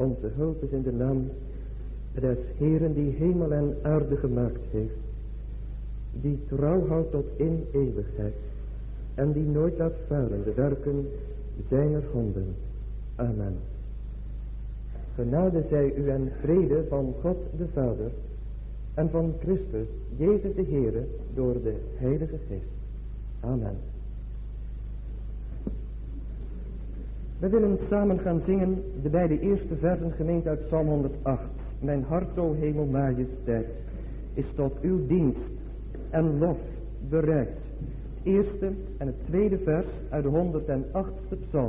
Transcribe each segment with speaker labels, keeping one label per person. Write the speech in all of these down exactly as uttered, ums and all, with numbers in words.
Speaker 1: Onze hulp is in de naam des Heeren die hemel en aarde gemaakt heeft, die trouw houdt tot in eeuwigheid en die nooit laat falen de werken zijner handen. Amen. Genade zij u en vrede van God de Vader en van Christus, Jezus de Heere, door de Heilige Geest. Amen. We willen samen gaan zingen de beide eerste versen gemeend uit Psalm honderdacht. Mijn hart, o hemel majesteit, is tot uw dienst en lof bereid. Het eerste en het tweede vers uit de honderdachtste psalm.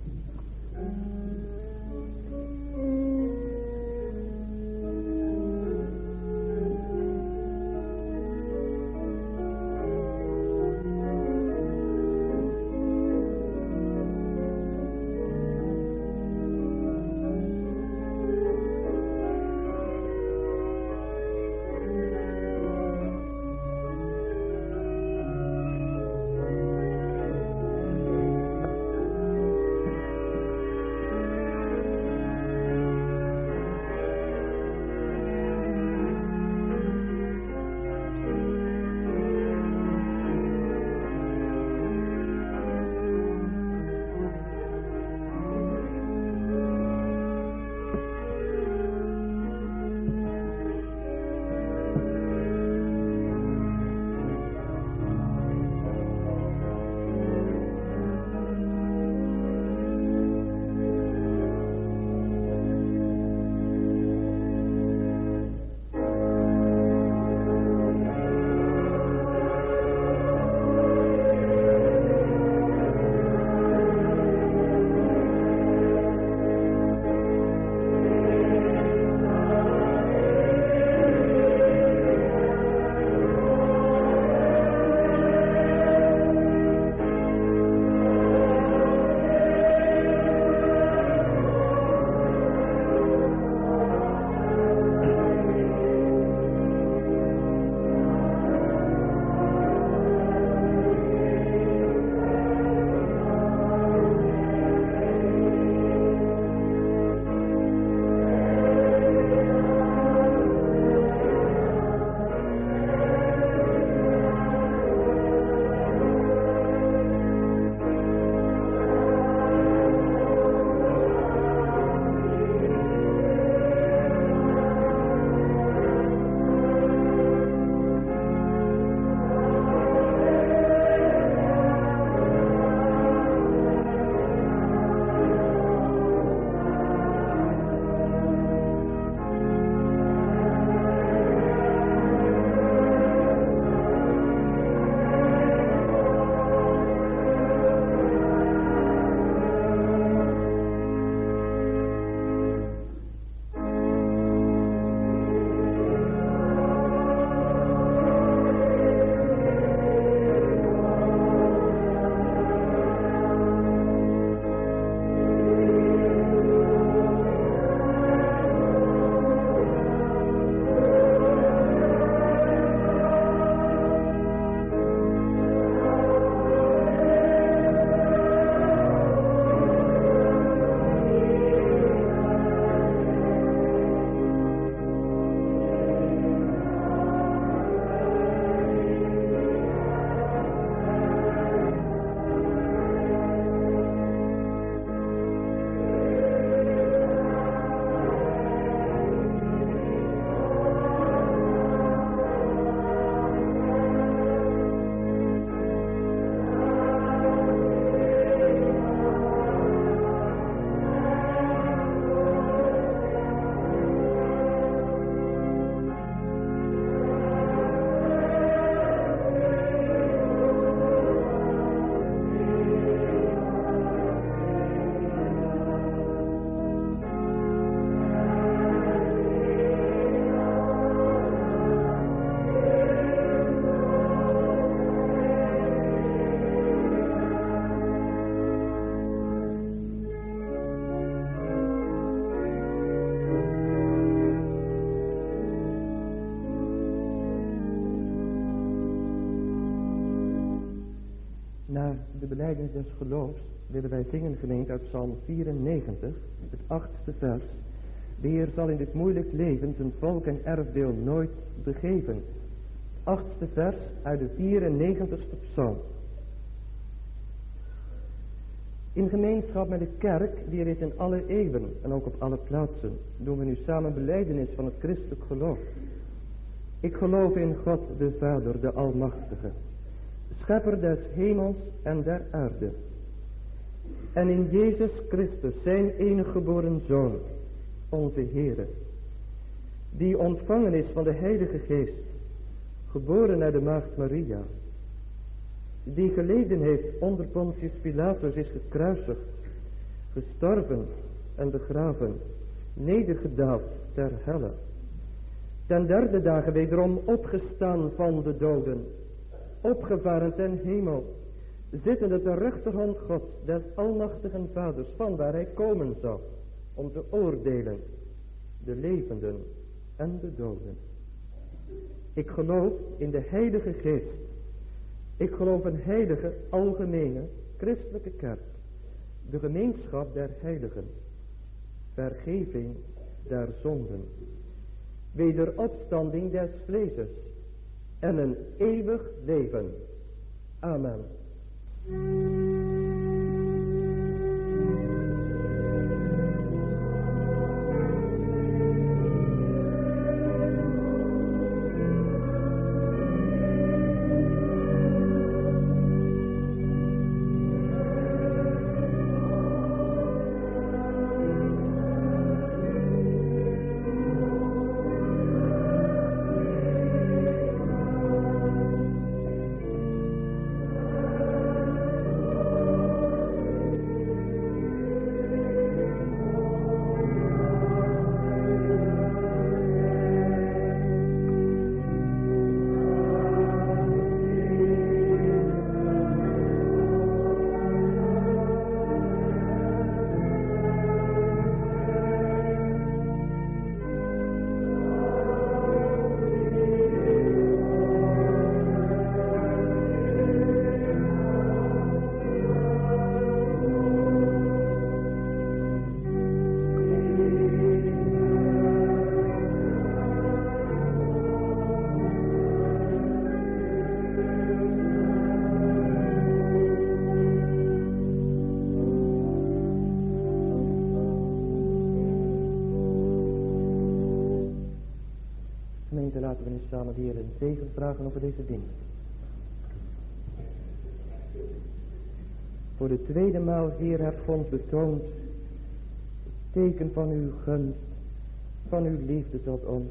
Speaker 1: Na de belijdenis des geloofs willen wij zingen gemeente uit Psalm vierennegentig, het achtste vers, De Heer zal in dit moeilijk leven zijn volk en erfdeel nooit begeven. Achtste vers uit de vierennegentigste psalm. In gemeenschap met de kerk, die er is in alle eeuwen en ook op alle plaatsen, doen we nu samen belijdenis van het christelijk geloof. Ik geloof in God de Vader, de Almachtige, schepper des hemels en der aarde. En in Jezus Christus, zijn enige geboren Zoon, onze Heere, die ontvangen is van de Heilige Geest, geboren uit de Maagd Maria, die geleden heeft onder Pontius Pilatus, is gekruisigd, gestorven en begraven, nedergedaald ter helle, ten derde dagen wederom opgestaan van de doden, opgevaren ten hemel, zittende ter rechterhand Gods, des almachtigen Vaders, vanwaar hij komen zal, om te oordelen de levenden en de doden. Ik geloof in de Heilige Geest. Ik geloof een heilige, algemene, christelijke kerk, de gemeenschap der heiligen, vergeving der zonden, wederopstanding des vleeses en een eeuwig leven. Amen. Laten we nu samen de Heer een zegen vragen over deze dingen. Voor de tweede maal, Heer, hebt ons betoond het teken van uw gunst, van uw liefde tot ons.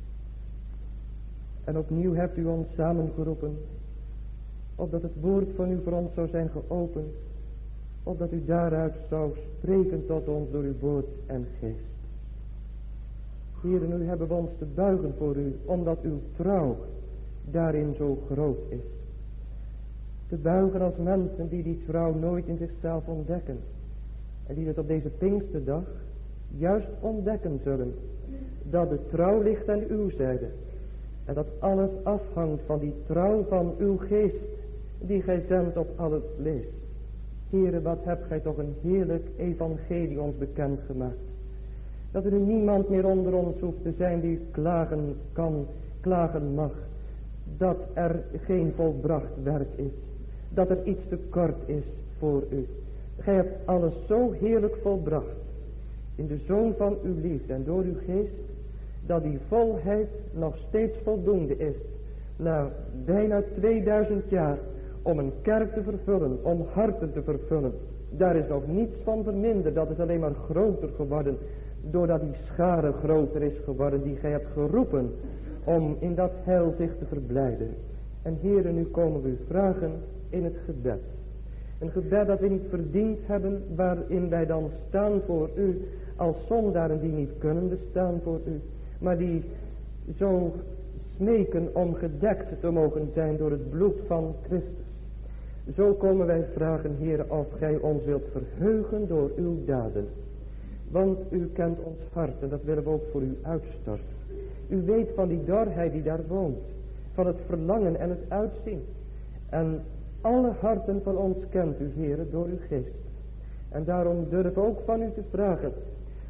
Speaker 1: En opnieuw hebt u ons samengeroepen, opdat het woord van u voor ons zou zijn geopend, opdat u daaruit zou spreken tot ons door uw woord en geest. Heer, nu hebben we ons te buigen voor u, omdat uw trouw daarin zo groot is. Te buigen als mensen die die trouw nooit in zichzelf ontdekken. En die het op deze Pinksterdag juist ontdekken zullen. Dat de trouw ligt aan uw zijde. En dat alles afhangt van die trouw van uw geest, die gij zendt op al het vlees. Heere, wat hebt gij toch een heerlijk evangelie ons bekend gemaakt. Dat er nu niemand meer onder ons hoeft te zijn die klagen kan, klagen mag. Dat er geen volbracht werk is. Dat er iets te kort is voor u. Gij hebt alles zo heerlijk volbracht. In de Zoon van uw liefde en door uw geest. Dat die volheid nog steeds voldoende is. Na bijna tweeduizend jaar. Om een kerk te vervullen. Om harten te vervullen. Daar is nog niets van verminderd. Dat is alleen maar groter geworden. Doordat die schare groter is geworden die gij hebt geroepen om in dat heil zich te verblijden. En Heere, nu komen we u vragen in het gebed. Een gebed dat we niet verdiend hebben, waarin wij dan staan voor u als zondaren die niet kunnen bestaan voor u. Maar die zo smeken om gedekt te mogen zijn door het bloed van Christus. Zo komen wij vragen, Heere, of gij ons wilt verheugen door uw daden. Want u kent ons hart en dat willen we ook voor u uitstorten. U weet van die dorheid die daar woont. Van het verlangen en het uitzien. En alle harten van ons kent u, Heere, door uw geest. En daarom durf ook van u te vragen.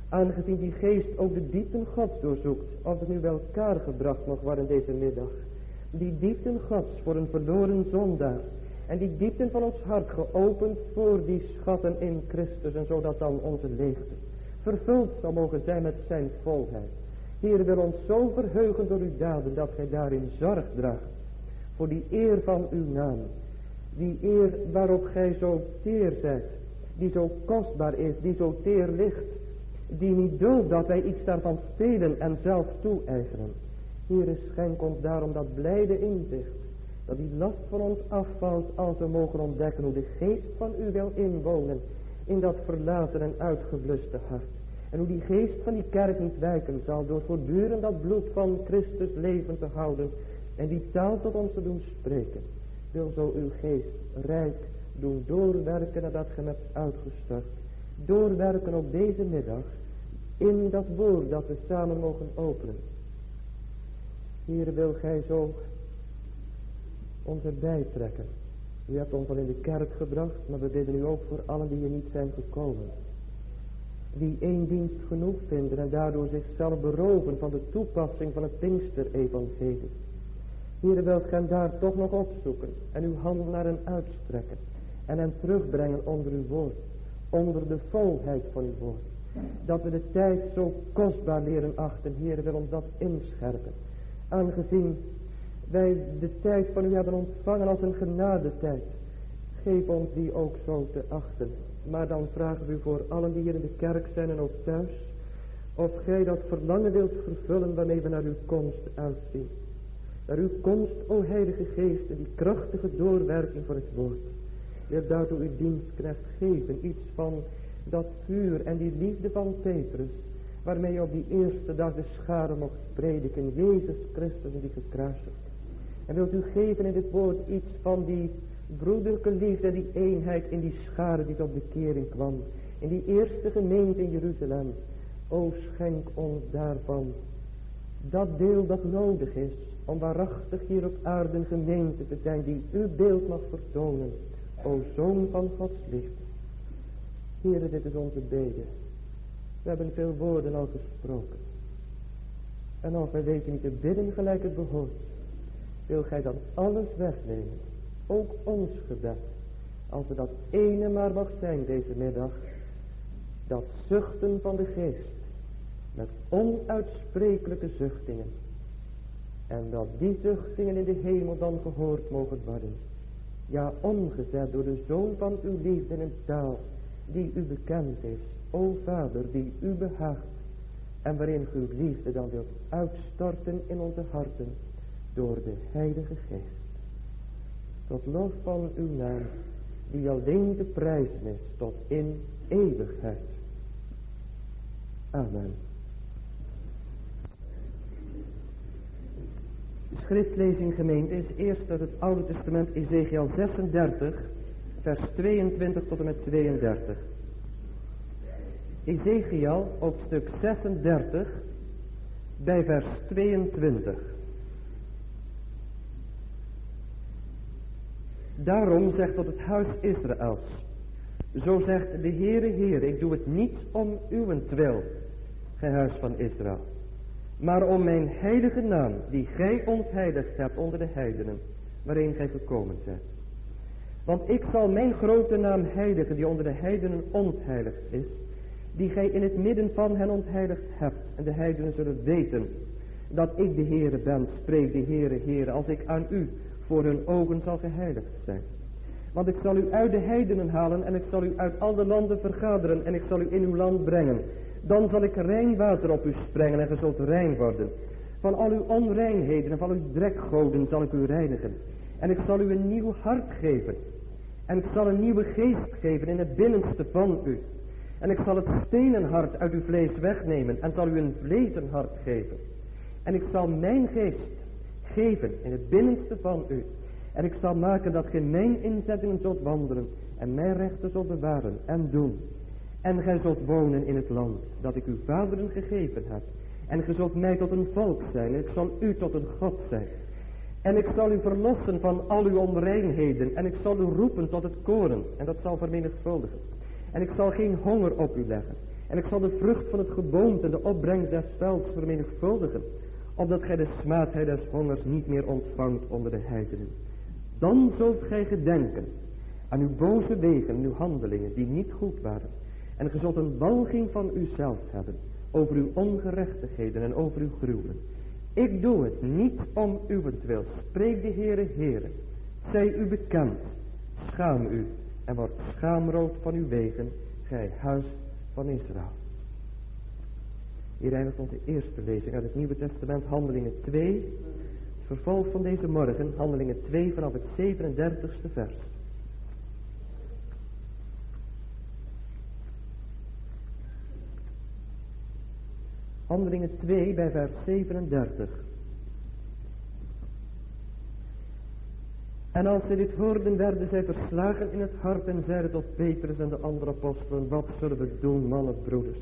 Speaker 1: Aangezien die geest ook de diepten Gods doorzoekt, of het nu bij elkaar gebracht mag worden deze middag. Die diepten Gods voor een verloren zondaar. En die diepten van ons hart geopend voor die schatten in Christus. En zodat dan onze leegte vervuld zal mogen zijn met zijn volheid. Heer, wil ons zo verheugen door uw daden dat gij daarin zorg draagt. Voor die eer van uw naam. Die eer waarop gij zo teer zijt. Die zo kostbaar is, die zo teer ligt. Die niet duldt dat wij iets daarvan stelen en zelf toe-eigenen. Heer, schenk ons daarom dat blijde inzicht. Dat die last van ons afvalt als we mogen ontdekken hoe de geest van u wil inwonen. In dat verlaten en uitgebluste hart. En hoe die geest van die kerk niet wijken zal door voortdurend dat bloed van Christus leven te houden. En die taal tot ons te doen spreken. Wil zo uw geest rijk doen doorwerken nadat ge hem hebt uitgestort. Doorwerken op deze middag in dat woord dat we samen mogen openen. Heer, wil gij zo ons erbij trekken. U hebt ons al in de kerk gebracht, maar we bidden u ook voor allen die hier niet zijn gekomen. Die één dienst genoeg vinden en daardoor zichzelf beroven van de toepassing van het Pinkster-evangelie. Heer, wilt gij hem daar toch nog opzoeken en uw hand naar hen uitstrekken en hem terugbrengen onder uw woord, onder de volheid van uw woord. Dat we de tijd zo kostbaar leren achten, Heer, wil ons dat inscherpen. Aangezien wij de tijd van u hebben ontvangen als een genadetijd, geef ons die ook zo te achten. Maar dan vragen we u voor allen die hier in de kerk zijn en ook thuis, of gij dat verlangen wilt vervullen waarmee we naar uw komst uitzien. Naar uw komst, o Heilige Geest, die krachtige doorwerking van het woord. Wil daartoe uw dienstknecht geven, iets van dat vuur en die liefde van Petrus, waarmee je op die eerste dag de schare mocht prediken, Jezus Christus en die gekruisigd. En wilt u geven in dit woord iets van die broederlijke liefde, die eenheid in die schare die tot bekering kwam. In die eerste gemeente in Jeruzalem. O, schenk ons daarvan dat deel dat nodig is om waarachtig hier op aarde een gemeente te zijn die uw beeld mag vertonen. O, Zoon van Gods liefde. Heere, dit is onze bede. We hebben veel woorden al gesproken. En als wij weten niet te bidden gelijk het behoort, wil gij dan alles wegnemen. Ook ons gebed. Als we dat ene maar mag zijn deze middag. Dat zuchten van de geest. Met onuitsprekelijke zuchtingen. En dat die zuchtingen in de hemel dan gehoord mogen worden. Ja, omgezet door de Zoon van uw liefde in een taal die u bekend is. O Vader, die u behaagt. En waarin uw liefde dan wilt uitstorten in onze harten. Door de Heilige Geest. Tot lof van uw naam, die alleen te prijzen is tot in eeuwigheid. Amen. De schriftlezing, gemeente, is eerst uit het Oude Testament, Ezekiel zesendertig, vers tweeëntwintig tot en met tweeëndertig. Ezekiel, hoofdstuk zesendertig, bij vers tweeëntwintig. Daarom zegt tot het huis Israëls, zo zegt de Heere, Heere, ik doe het niet om uwentwil, gij huis van Israël, maar om mijn heilige naam, die gij ontheiligd hebt onder de heidenen, waarin gij gekomen zijt. Want ik zal mijn grote naam heiligen, die onder de heidenen ontheiligd is, die gij in het midden van hen ontheiligd hebt, en de heidenen zullen weten, dat ik de Heere ben, spreekt de Heere, Heere, als ik aan u voor hun ogen zal geheiligd zijn. Want ik zal u uit de heidenen halen en ik zal u uit al de landen vergaderen en ik zal u in uw land brengen. Dan zal ik rein water op u sprengen en ge zult rein worden. Van al uw onreinheden en van uw drekgoden zal ik u reinigen. En ik zal u een nieuw hart geven. En ik zal een nieuwe geest geven in het binnenste van u. En ik zal het stenen hart uit uw vlees wegnemen en zal u een vlezen hart geven. En ik zal mijn geest geven in het binnenste van u. En ik zal maken dat gij mijn inzettingen zult wandelen en mijn rechten zult bewaren en doen. En gij zult wonen in het land dat ik uw vaderen gegeven heb. En gij zult mij tot een volk zijn en ik zal u tot een God zijn. En ik zal u verlossen van al uw onreinheden en ik zal u roepen tot het koren en dat zal vermenigvuldigen. En ik zal geen honger op u leggen En ik zal de vrucht van het geboomte en de opbrengst des velds vermenigvuldigen, opdat gij de smaadheid des hongers niet meer ontvangt onder de heidenen. Dan zult gij gedenken aan uw boze wegen en uw handelingen die niet goed waren. En gij zult een walging van uzelf hebben over uw ongerechtigheden en over uw gruwelen. Ik doe het niet om uwentwil, spreekt de Heere, Heere. Zij u bekend, schaam u en word schaamrood van uw wegen, gij huis van Israël. Hier eindigt onze eerste lezing uit het Nieuwe Testament, Handelingen twee. Het vervolg van deze morgen, Handelingen twee vanaf het zevenendertigste vers. Handelingen twee bij vers zevenendertig. En als zij dit hoorden, werden zij verslagen in het hart en zeiden tot Petrus en de andere apostelen, wat zullen we doen, mannen, broeders?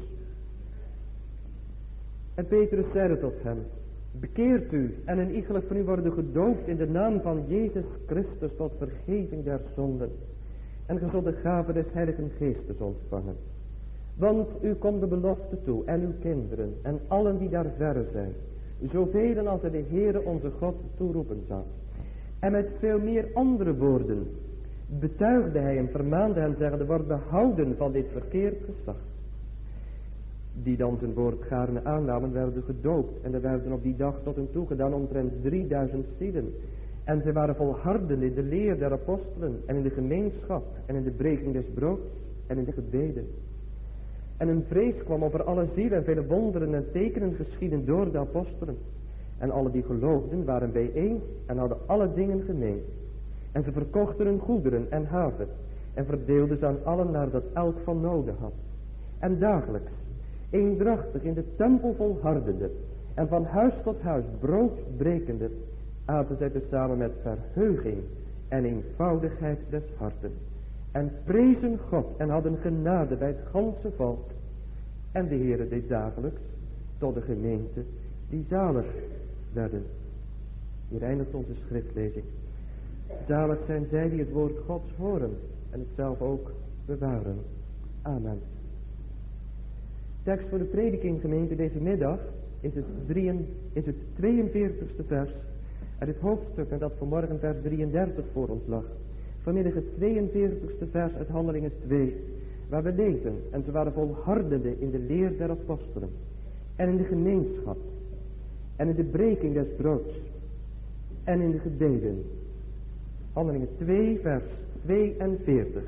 Speaker 1: En Petrus zeide tot hem, bekeert u en een iegelijk van u worden gedoopt in de naam van Jezus Christus tot vergeving der zonden. En ge zult de gave des Heiligen Geestes ontvangen. Want u komt de belofte toe en uw kinderen en allen die daar verre zijn, zoveel als de Heere onze God toeroepen zal. En met veel meer andere woorden betuigde hij en vermaande hen, zeggende, word behouden van dit verkeerd geslacht. Die dan zijn woord gaarne aannamen, werden gedoopt. En er werden op die dag tot hen toe gedaan omtrent drieduizend zielen. En zij waren volharden in de leer der apostelen en in de gemeenschap en in de breking des broods en in de gebeden. En een vrees kwam over alle zielen en vele wonderen en tekenen geschieden door de apostelen. En alle die geloofden waren bijeen en hadden alle dingen gemeen. En ze verkochten hun goederen en haven en verdeelden ze aan allen naar dat elk van noden had. En dagelijks, eendrachtig in de tempel volhardende en van huis tot huis brood brekende, aten zij tezamen met verheuging en eenvoudigheid des harten. En prezen God en hadden genade bij het ganse volk. En de Heere deed dagelijks tot de gemeente die zalig werden. Hier eindigt onze schriftlezing. Zalig zijn zij die het woord Gods horen en het zelf ook bewaren. Amen. Tekst voor de prediking, gemeente, deze middag is het, drieën, is het tweeënveertigste vers uit het hoofdstuk en dat vanmorgen vers drieëndertig voor ons lag. Vanmiddag het tweeënveertigste vers uit Handelingen twee, waar we lezen, en ze waren volhardende in de leer der apostelen en in de gemeenschap en in de breking des broods en in de gebeden. Handelingen twee vers tweeënveertig.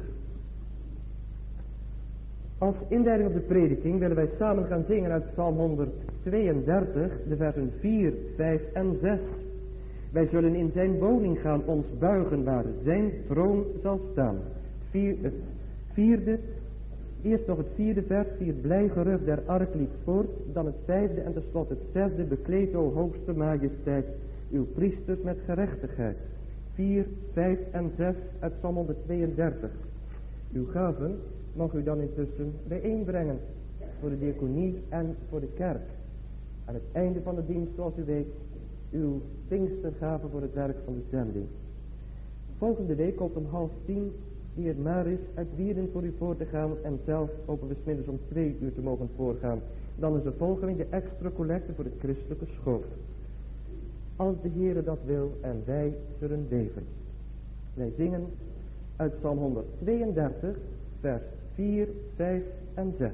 Speaker 1: Als inleiding op de prediking willen wij samen gaan zingen uit Psalm honderdtweeëndertig, de versen vier, vijf en zes. Wij zullen in zijn woning gaan ons buigen waar zijn troon zal staan. Vier, het vierde, eerst nog het vierde vers, vier blij gerucht der ark liep voort, dan het vijfde en tenslotte het zesde, bekleed o hoogste majesteit, uw priesters met gerechtigheid. Vier, vijf en zes uit Psalm honderdtweeëndertig. Uw gaven mag u dan intussen bijeenbrengen voor de diaconie en voor de kerk. Aan het einde van de dienst, zoals u weet, uw Pinkstergave voor het werk van de zending. Volgende week komt om half tien de heer Maris uit Wierden voor u voor te gaan en zelf hopen we 's middags om twee uur te mogen voorgaan. Dan is er volgende de extra collecte voor het christelijke schoof. Als de Heere dat wil en wij zullen leven. Wij zingen uit Psalm honderdtweeëndertig vers vier, vijf en zes.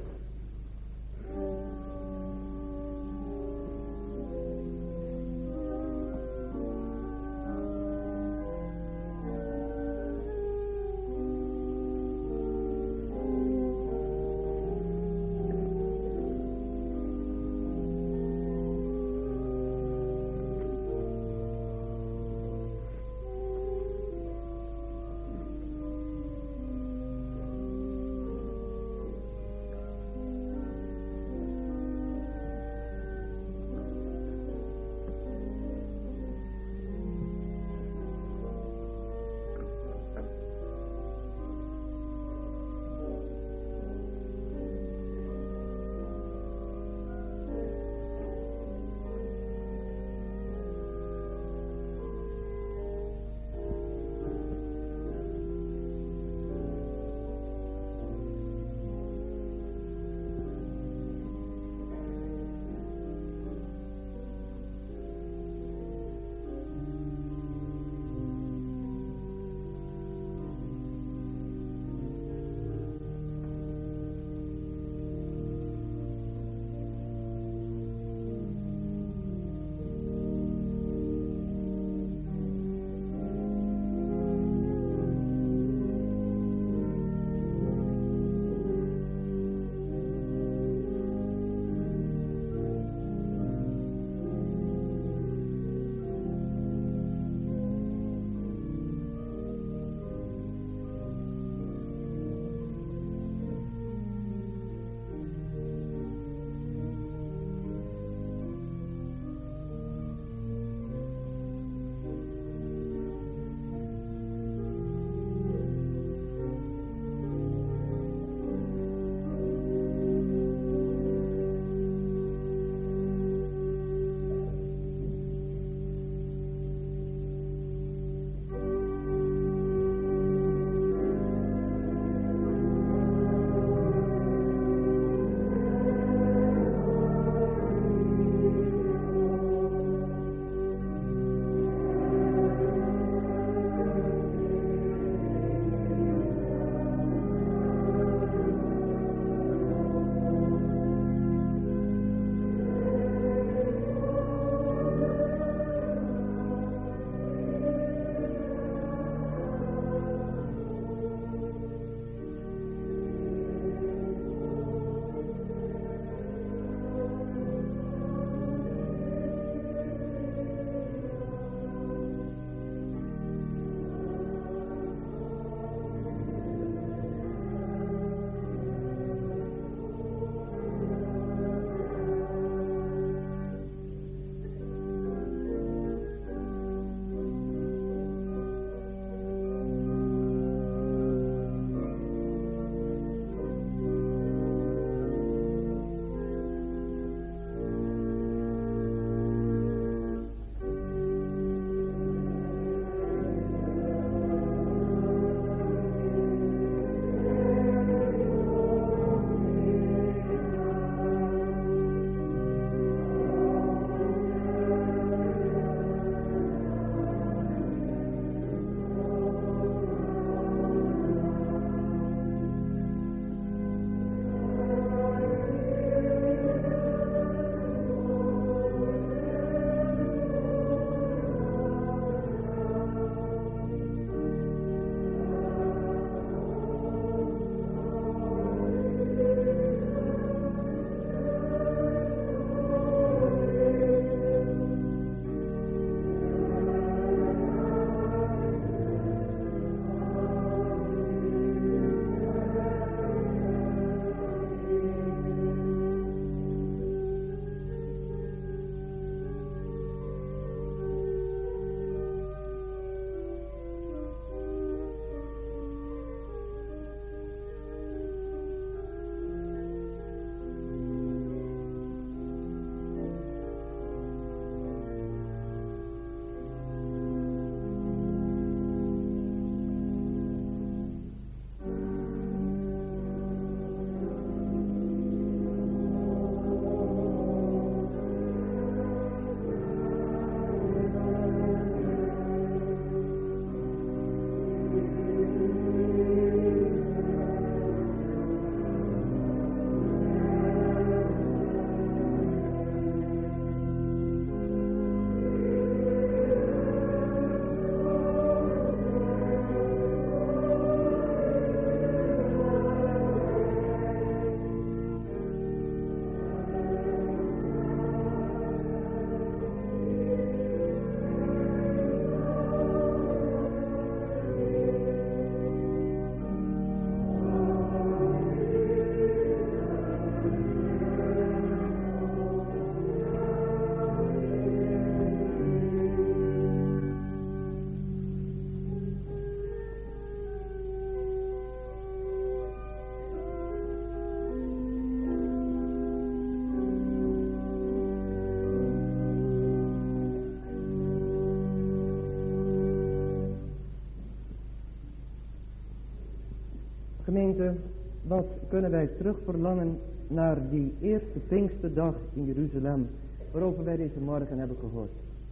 Speaker 1: Gemeente, wat kunnen wij terugverlangen naar die eerste Pinksterdag in Jeruzalem, waarover wij deze morgen hebben gehoord.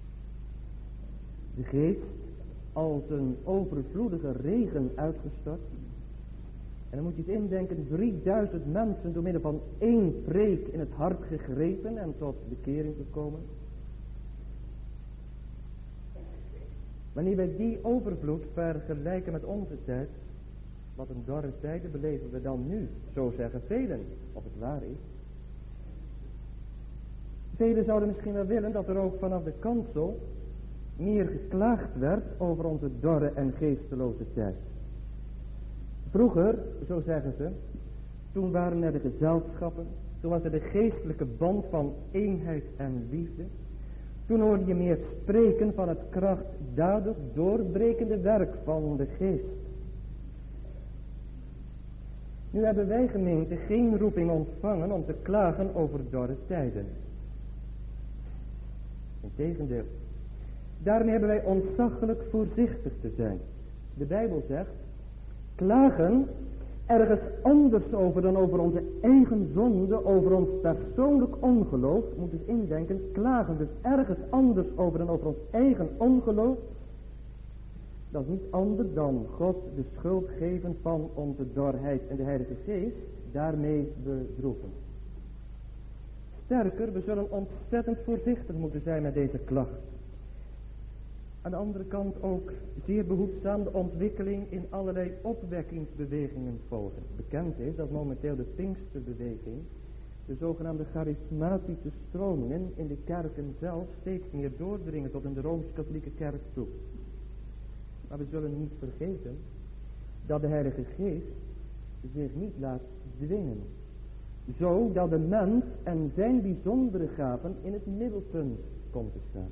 Speaker 1: De geest als een overvloedige regen uitgestort. En dan moet je eens indenken, drieduizend mensen door middel van één preek in het hart gegrepen en tot bekering gekomen. Wanneer wij die overvloed vergelijken met onze tijd, wat een dorre tijden beleven we dan nu, zo zeggen velen, of het waar is. Velen zouden misschien wel willen dat er ook vanaf de kansel meer geklaagd werd over onze dorre en geesteloze tijd. Vroeger, zo zeggen ze, toen waren er de gezelschappen, toen was er de geestelijke band van eenheid en liefde. Toen hoorde je meer spreken van het krachtdadig doorbrekende werk van de geest. Nu hebben wij gemeente geen roeping ontvangen om te klagen over dorre tijden. Integendeel. Daarmee hebben wij ontzaglijk voorzichtig te zijn. De Bijbel zegt, klagen ergens anders over dan over onze eigen zonde, over ons persoonlijk ongeloof. Moet dus indenken, klagen dus ergens anders over dan over ons eigen ongeloof. Dat is niet anders dan God de schuld geven van onze dorheid en de Heilige Geest daarmee bedroeven. Sterker, we zullen ontzettend voorzichtig moeten zijn met deze klacht. Aan de andere kant ook zeer behoedzaam de ontwikkeling in allerlei opwekkingsbewegingen volgen. Bekend is dat momenteel de Pinksterbeweging, de zogenaamde charismatische stromingen in de kerken zelf steeds meer doordringen tot in de Rooms-Katholieke kerk toe. Maar we zullen niet vergeten dat de Heilige Geest zich niet laat dwingen. Zo dat de mens en zijn bijzondere gaven in het middelpunt komt te staan.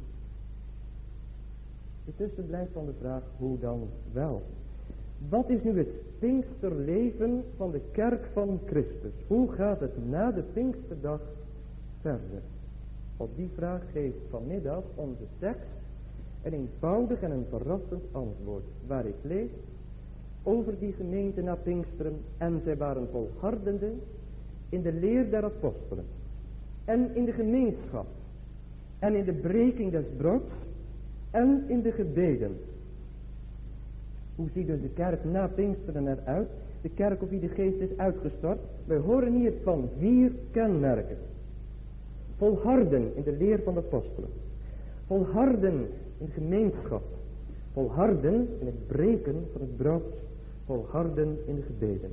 Speaker 1: Intussen blijft dan de vraag, hoe dan wel? Wat is nu het Pinksterleven van de kerk van Christus? Hoe gaat het na de Pinksterdag verder? Op die vraag geeft vanmiddag onze tekst een eenvoudig en een verrassend antwoord, waar ik lees over die gemeente na Pinksteren, en zij waren volhardende in de leer der apostelen en in de gemeenschap en in de breking des broods en in de gebeden. Hoe ziet dus de kerk na Pinksteren eruit? De kerk op wie de geest is uitgestort. Wij horen hier van vier kenmerken. Volharden in de leer van de apostelen. Volharden in de gemeenschap. Volharden in het breken van het brood. Volharden in de gebeden.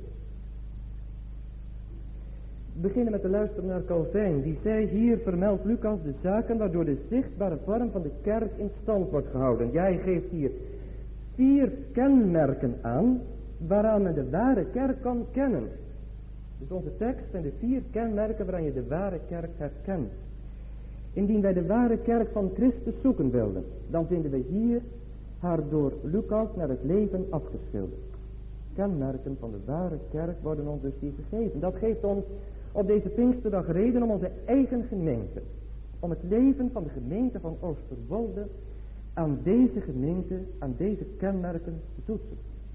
Speaker 1: We beginnen met de luisteren naar Calvijn. Die zei, hier vermeldt Lucas de zaken waardoor de zichtbare vorm van de kerk in stand wordt gehouden. Jij geeft hier vier kenmerken aan waaraan men de ware kerk kan kennen. Dus onze tekst zijn de vier kenmerken waaraan je de ware kerk herkent. Indien wij de ware kerk van Christus zoeken wilden, dan vinden we hier haar door Lucas naar het leven afgeschilderd. Kenmerken van de ware kerk worden ons dus hier gegeven. Dat geeft ons op deze Pinksterdag reden om onze eigen gemeente, om het leven van de gemeente van Oosterwolde aan deze gemeente, aan deze kenmerken te toetsen.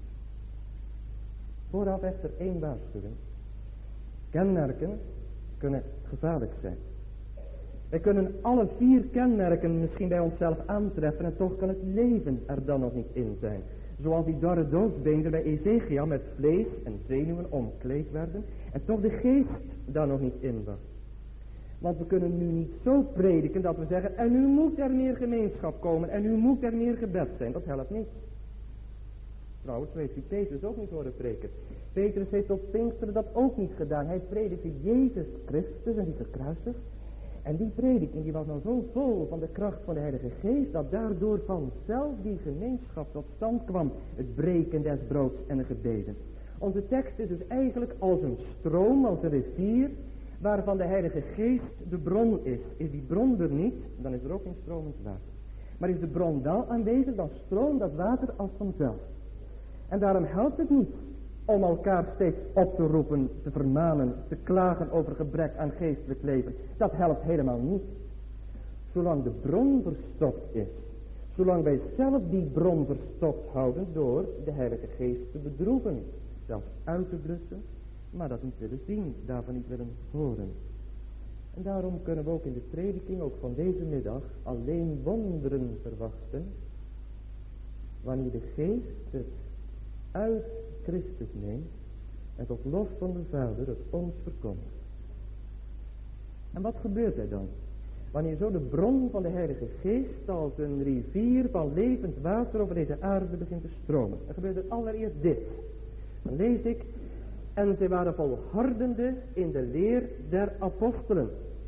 Speaker 1: Vooraf echter één waarschuwing. Kenmerken kunnen gevaarlijk zijn. Wij kunnen alle vier kenmerken misschien bij onszelf aantreffen en toch kan het leven er dan nog niet in zijn. Zoals die dorre doodsbeenderen bij Ezekiel met vlees en zenuwen omkleed werden en toch de geest daar nog niet in was. Want we kunnen nu niet zo prediken dat we zeggen, en nu moet er meer gemeenschap komen en nu moet er meer gebed zijn. Dat helpt niet. Trouwens, weet u Petrus ook niet horen preken. Petrus heeft op Pinksteren dat ook niet gedaan. Hij predikte Jezus Christus en die gekruisigd. En die prediking die was nou zo vol van de kracht van de Heilige Geest, dat daardoor vanzelf die gemeenschap tot stand kwam. Het breken des broods en de gebeden. Onze tekst is dus eigenlijk als een stroom, als een rivier, waarvan de Heilige Geest de bron is. Is die bron er niet, dan is er ook geen stromend water. Maar is de bron wel aanwezig, dan stroomt dat water als vanzelf. En daarom helpt het niet om elkaar steeds op te roepen, te vermanen, te klagen over gebrek aan geestelijk leven. Dat helpt helemaal niet. Zolang de bron verstopt is, zolang wij zelf die bron verstopt houden door de Heilige Geest te bedroeven. zelfs uit te blussen, maar dat niet willen zien, daarvan niet willen horen. En daarom kunnen we ook in de prediking, ook van deze middag, alleen wonderen verwachten, wanneer de Geest het uit Christus neemt en tot lof van de Vader het ons verkondigt. En wat gebeurt er dan? Wanneer zo de bron van de Heilige Geest als een rivier van levend water over deze aarde begint te stromen. Dan gebeurt er allereerst dit. Dan lees ik, en zij waren volhardende in de leer der apostelen.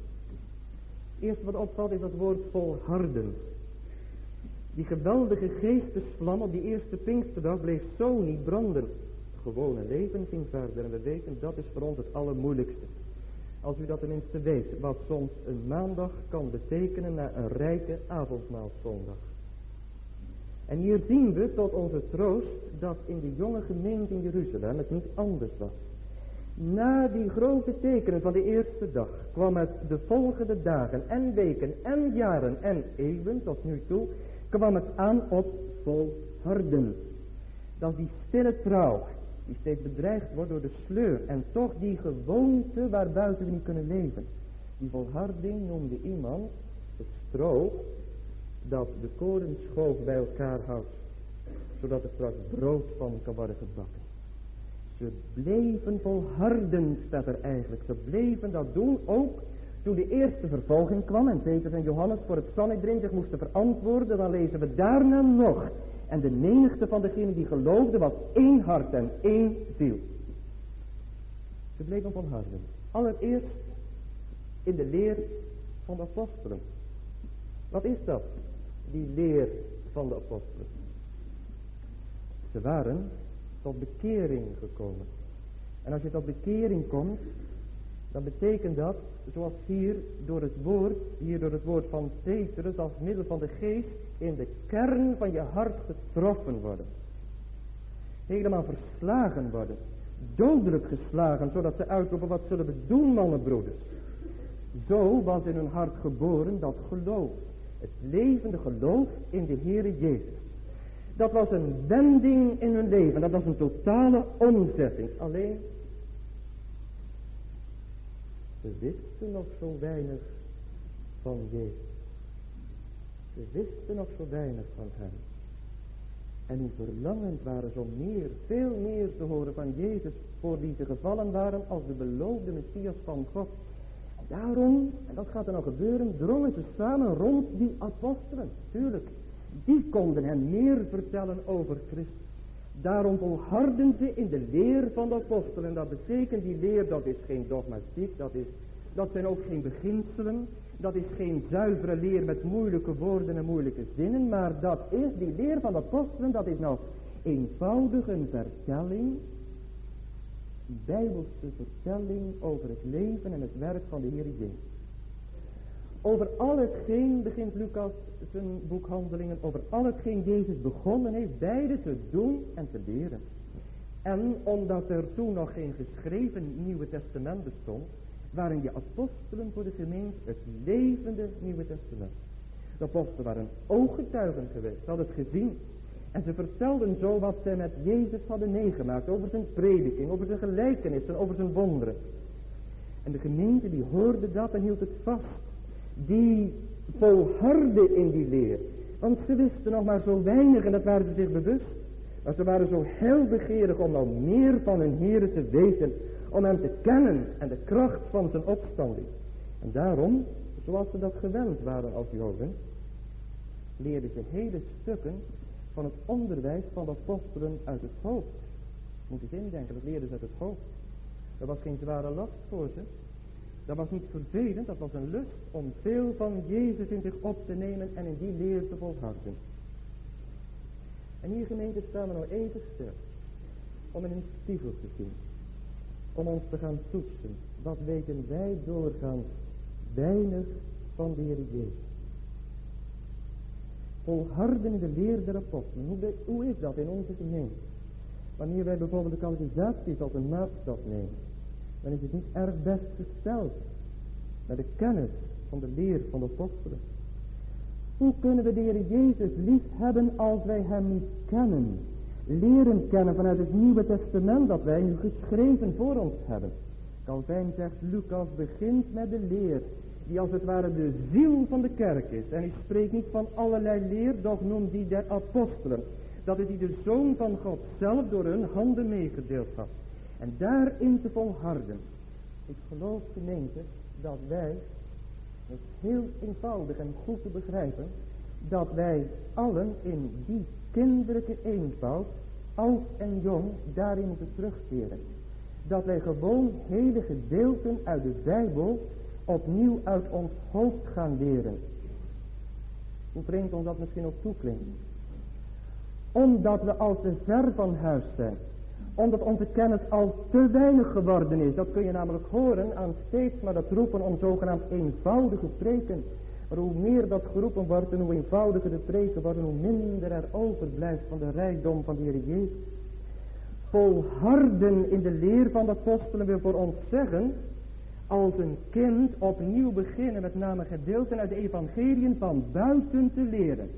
Speaker 1: Het eerste wat opvalt is dat woord volharden. Die geweldige geestesvlam op die eerste Pinksterdag bleef zo niet branden. Het gewone leven ging verder en we weten dat is voor ons het allermoeilijkste. Als u dat tenminste weet, wat soms een maandag kan betekenen na een rijke avondmaalszondag. En hier zien we tot onze troost dat in de jonge gemeente in Jeruzalem het niet anders was. Na die grote tekenen van de eerste dag kwam het de volgende dagen en weken en jaren en eeuwen tot nu toe kwam het aan op volharden. Dat is die stille trouw die steeds bedreigd wordt door de sleur en toch die gewoonte waarbuiten we niet kunnen leven. Die volharding noemde iemand het stro dat de korenschoof bij elkaar houdt, zodat er straks brood van kan worden gebakken. Ze bleven volharden, staat er eigenlijk. Ze bleven dat doen ook toen de eerste vervolging kwam en Petrus en Johannes voor het Sanhedrin zich moesten verantwoorden. Dan lezen we daarna nog. En de menigte van degenen die geloofden was één hart en één ziel. Ze bleven volharden. Allereerst in de leer van de apostelen. Wat is dat? Die leer van de apostelen. Ze waren tot bekering gekomen. En als je tot bekering komt, dan betekent dat, zoals hier door het woord, hier door het woord van Petrus als middel van de Geest, in de kern van je hart getroffen worden. Helemaal verslagen worden. Dodelijk geslagen, zodat ze uitroepen, wat zullen we doen, mannenbroeders? Zo was in hun hart geboren dat geloof. Het levende geloof in de Heere Jezus. Dat was een wending in hun leven. Dat was een totale omzetting. Alleen, ze wisten nog zo weinig van Jezus. Ze wisten nog zo weinig van hem. En hoe verlangend waren ze om meer, veel meer te horen van Jezus, voor wie ze gevallen waren als de beloofde Messias van God. Daarom, en dat gaat er nog gebeuren, drongen ze samen rond die apostelen. Tuurlijk, die konden hen meer vertellen over Christus. Daarom volharden ze in de leer van de apostelen. Dat betekent, die leer, dat is geen dogmatiek, dat, is, dat zijn ook geen beginselen. Dat is geen zuivere leer met moeilijke woorden en moeilijke zinnen. Maar dat is, die leer van de apostelen, dat is nou eenvoudig een vertelling. Bijbelse vertelling over het leven en het werk van de Heer Jezus. Over al hetgeen, begint Lucas zijn boek Handelingen, over al hetgeen Jezus begonnen heeft, beide te doen en te leren. En omdat er toen nog geen geschreven Nieuwe Testament bestond, waren die apostelen voor de gemeente het levende Nieuwe Testament. De apostelen waren ooggetuigen geweest, ze hadden het gezien. En ze vertelden zo wat zij met Jezus hadden meegemaakt, over zijn prediking, over zijn gelijkenissen, over zijn wonderen. En de gemeente die hoorde dat en hield het vast. Die volharden in die leer. Want ze wisten nog maar zo weinig en dat waren ze zich bewust. Maar ze waren zo heel begeerig om nou meer van hun Heere te weten. Om hem te kennen en de kracht van zijn opstanding. En daarom, zoals ze dat gewend waren als Joden, leerden ze hele stukken van het onderwijs van de apostelen uit het hoofd. Moet je eens indenken, dat leerden ze uit het hoofd. Dat was geen zware last voor ze. Dat was niet vervelend, dat was een lust om veel van Jezus in zich op te nemen en in die leer te volharden. En hier gemeente staan we nou even stil, om in een spiegel te zien, om ons te gaan toetsen. Wat weten wij doorgaans weinig van de Heer Jezus? Volharden in de leer der apostelen. Hoe, hoe is dat in onze gemeente? Wanneer wij bijvoorbeeld de catechisaties als een maatstaf nemen, dan is het niet erg best gesteld met de kennis van de leer van de apostelen. Hoe kunnen we de Heer Jezus lief hebben als wij hem niet kennen? leren kennen vanuit het Nieuwe Testament dat wij nu geschreven voor ons hebben. Calvijn zegt, Lucas begint met de leer die als het ware de ziel van de kerk is. En hij spreekt niet van allerlei leer, doch noemt die der apostelen. Dat is die de Zoon van God zelf door hun handen meegedeeld had. En daarin te volharden. Ik geloof, gemeente, dat wij, het is heel eenvoudig en goed te begrijpen, dat wij allen in die kinderlijke eenvoud, oud en jong, daarin moeten terugkeren. Dat wij gewoon hele gedeelten uit de Bijbel opnieuw uit ons hoofd gaan leren. Hoe vreemd ons dat misschien ook toeklinkt. Omdat we al te ver van huis zijn. Omdat onze kennis al te weinig geworden is. Dat kun je namelijk horen aan steeds maar dat roepen om zogenaamd eenvoudige preken. Maar hoe meer dat geroepen wordt en hoe eenvoudiger de preken worden, hoe minder er overblijft van de rijkdom van de Heer Jezus. Volharden in de leer van de apostelen wil voor ons zeggen, als een kind opnieuw beginnen met name gedeelten uit de evangeliën van buiten te leren.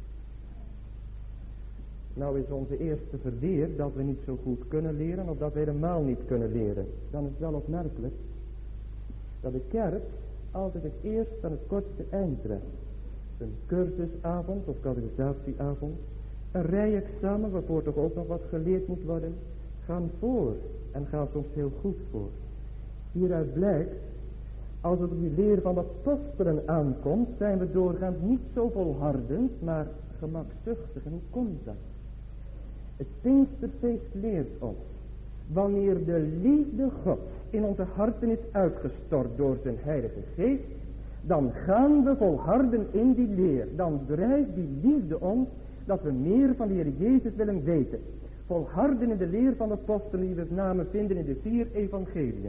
Speaker 1: Nou is onze eerste verweer dat we niet zo goed kunnen leren of dat we helemaal niet kunnen leren. Dan is het wel opmerkelijk dat de kerk altijd het eerste aan het kortste eind trekt. Een cursusavond of categorisatieavond, een rijexamen waarvoor toch ook nog wat geleerd moet worden, gaan voor en gaan soms heel goed voor. Hieruit blijkt, als het op die leer van de apostelen aankomt, zijn we doorgaans niet zo volhardend, maar gemakzuchtig. En hoe komt dat? Het Pinksterfeest leert ons, wanneer de liefde Gods in onze harten is uitgestort door zijn Heilige Geest, dan gaan we volharden in die leer. Dan drijft die liefde ons dat we meer van de Heer Jezus willen weten. Volharden in de leer van de apostelen die we met name vinden in de vier evangeliën.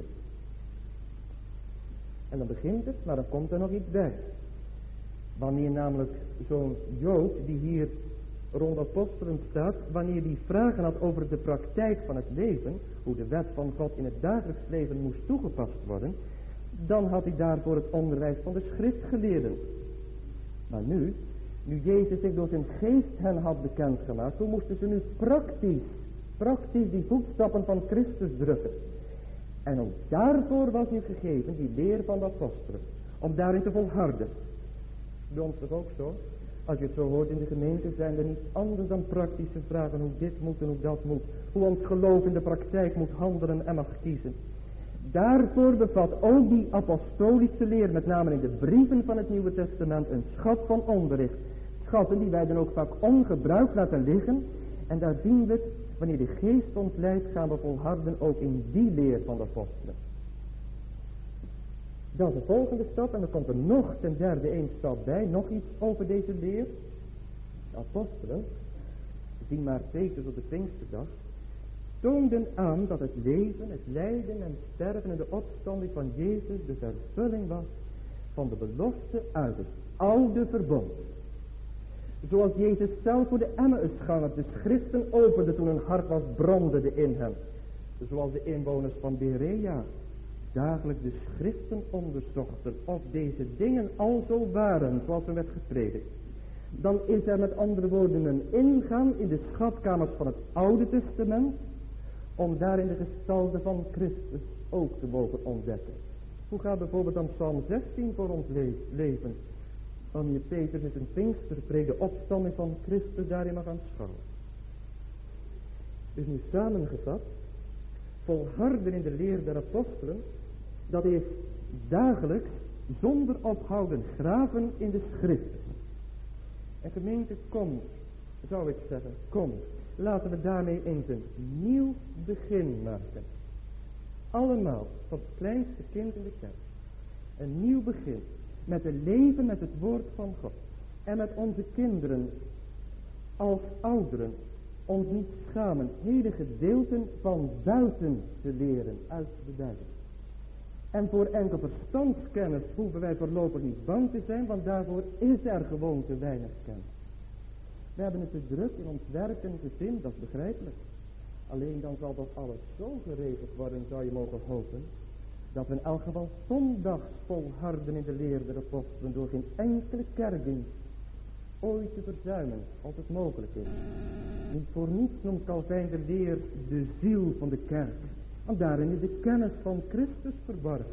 Speaker 1: En dan begint het, maar dan komt er nog iets bij. Wanneer namelijk zo'n Jood die hier rond de apostelen staat, wanneer die vragen had over de praktijk van het leven, hoe de wet van God in het dagelijks leven moest toegepast worden, dan had hij daarvoor het onderwijs van de schriftgeleerden. Maar nu, nu Jezus zich door zijn geest hen had bekendgemaakt, hoe moesten ze nu praktisch, praktisch die voetstappen van Christus drukken. En ook daarvoor was hij gegeven, die leer van de apostelen, om daarin te volharden. Bij ons toch ook zo? Als je het zo hoort in de gemeente, zijn er niet anders dan praktische vragen hoe dit moet en hoe dat moet. Hoe ons geloof in de praktijk moet handelen en mag kiezen. Daarvoor bevat ook die apostolische leer, met name in de brieven van het Nieuwe Testament, een schat van onderricht. Schatten die wij dan ook vaak ongebruikt laten liggen. En daar zien we het, wanneer de geest ons leidt, gaan we volharden ook in die leer van de apostelen. Dan de volgende stap, en dan komt er nog ten derde één stap bij, nog iets over deze leer. De apostelen, tien maart Petrus op de Pinksterdag, toonden aan dat het leven, het lijden en sterven en de opstanding van Jezus de vervulling was van de belofte uit het oude verbond. Zoals Jezus zelf voor de Emmausgangers de schriften opende toen hun hart was brandende in hem. Zoals de inwoners van Berea dagelijks de schriften onderzochten of deze dingen al zo waren zoals er werd gepredikt. Dan is er met andere woorden een ingang in de schatkamers van het Oude Testament, om daar in de gestalte van Christus ook te mogen ontdekken. Hoe gaat bijvoorbeeld dan Psalm zestien voor ons le- leven? Wanneer Petrus in zijn Pinksterpreek de opstanding van Christus daarin mag aanschouwen. Dus nu samengevat, volharden in de leer der apostelen, dat is dagelijks zonder ophouden graven in de schriften. En gemeente, kom, zou ik zeggen, kom, laten we daarmee eens een nieuw begin maken. Allemaal, van het kleinste kind in de kerk. Een nieuw begin. Met het leven met het woord van God. En met onze kinderen als ouderen ons niet schamen hele gedeelten van buiten te leren uit de Bijbel. En voor enkel verstandskennis hoeven wij voorlopig niet bang te zijn, want daarvoor is er gewoon te weinig kennis. We hebben het te druk in ons werk en gezin, dat is begrijpelijk. Alleen dan zal toch alles zo geregeld worden, zou je mogen hopen, dat we in elk geval zondags volharden in de leer der apostelen door geen enkele kerkdienst ooit te verzuimen als het mogelijk is. Niet voor niets noemt Calvijn de leer de ziel van de kerk. Want daarin is de kennis van Christus verborgen.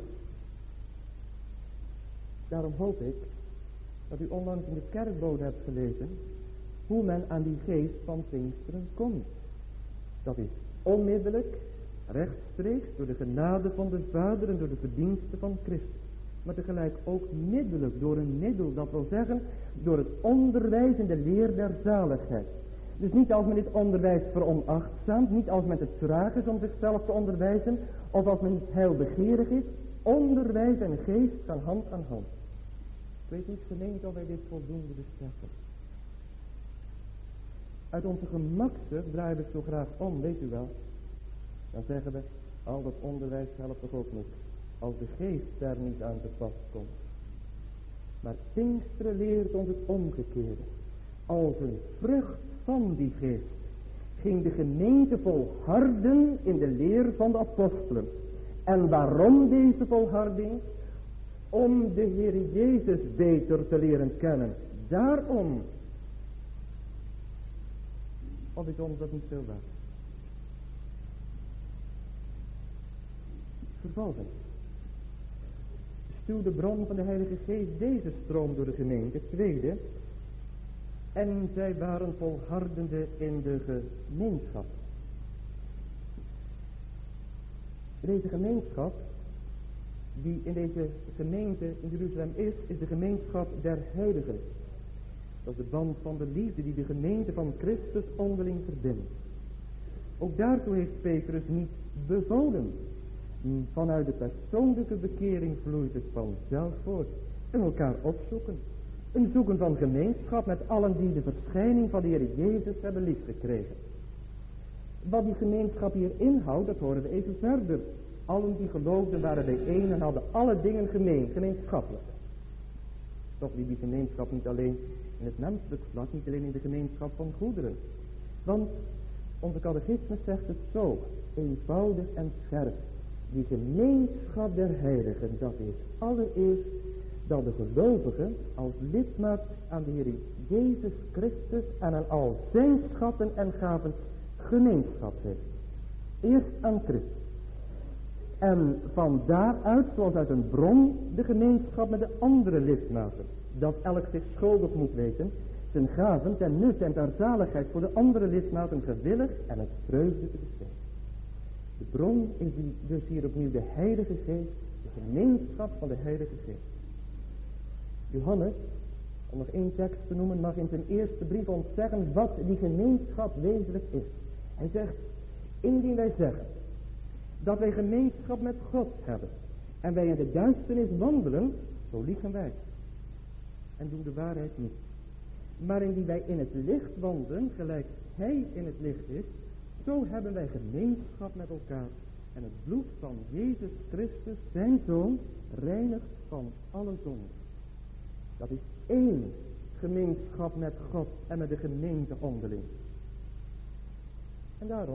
Speaker 1: Daarom hoop ik dat u onlangs in de kerkbode hebt gelezen hoe men aan die geest van Pinksteren komt. Dat is onmiddellijk, rechtstreeks, door de genade van de Vader en door de verdiensten van Christus. Maar tegelijk ook middelijk, door een middel, dat wil zeggen, door het onderwijs in de leer der zaligheid. Dus niet als men dit onderwijs veronachtzaamt, niet als men het traag is om zichzelf te onderwijzen, of als men niet heilbegeerig is. Onderwijs en geest gaan hand aan hand. Ik weet niet, gemeente, of wij dit voldoende beseffen. Uit onze gemakzucht draaien we het zo graag om, weet u wel. Dan zeggen we, al dat onderwijs helpt toch ook niet, als de geest daar niet aan te pas komt. Maar Pinksteren leert ons het omgekeerde. Als een vrucht van die geest ging de gemeente volharden in de leer van de apostelen. En waarom deze volharding? Om de Heer Jezus beter te leren kennen. Daarom. Of is ons dat niet veel waard? Vervolgens stuwde de bron van de Heilige Geest deze stroom door de gemeente. Tweede. En zij waren volhardende in de gemeenschap. Deze gemeenschap die in deze gemeente in Jeruzalem is, is de gemeenschap der heiligen. Dat is de band van de liefde die de gemeente van Christus onderling verbindt. Ook daartoe heeft Petrus niet bevolen. Vanuit de persoonlijke bekering vloeit het vanzelf voort. En elkaar opzoeken. Een zoeken van gemeenschap met allen die de verschijning van de Heer Jezus hebben liefgekregen. Wat die gemeenschap hier inhoudt, dat horen we even verder. Allen die geloofden waren bijeen en hadden alle dingen gemeen, gemeenschappelijk. Toch liep die gemeenschap niet alleen in het menselijk vlak, niet alleen in de gemeenschap van goederen. Want onze catechisme zegt het zo, eenvoudig en scherp. Die gemeenschap der heiligen, dat is allereerst dat de gelovige als lidmaat aan de Heer Jezus Christus en aan al zijn schatten en gaven gemeenschap heeft. Eerst aan Christus. En van daaruit, zoals uit een bron, de gemeenschap met de andere lidmaten. Dat elk zich schuldig moet weten, zijn gaven ten nut en ter zaligheid voor de andere lidmaten gewillig en het vreugde te besteden. De bron is die, dus hier opnieuw de Heilige Geest, de gemeenschap van de Heilige Geest. Johannes, om nog één tekst te noemen, mag in zijn eerste brief ons zeggen wat die gemeenschap wezenlijk is. Hij zegt, indien wij zeggen dat wij gemeenschap met God hebben en wij in de duisternis wandelen, zo liegen wij en doen de waarheid niet. Maar indien wij in het licht wandelen, gelijk hij in het licht is, zo hebben wij gemeenschap met elkaar. En het bloed van Jezus Christus, zijn Zoon, reinigt van alle zonde. Dat is één gemeenschap met God en met de gemeente onderling. En daarom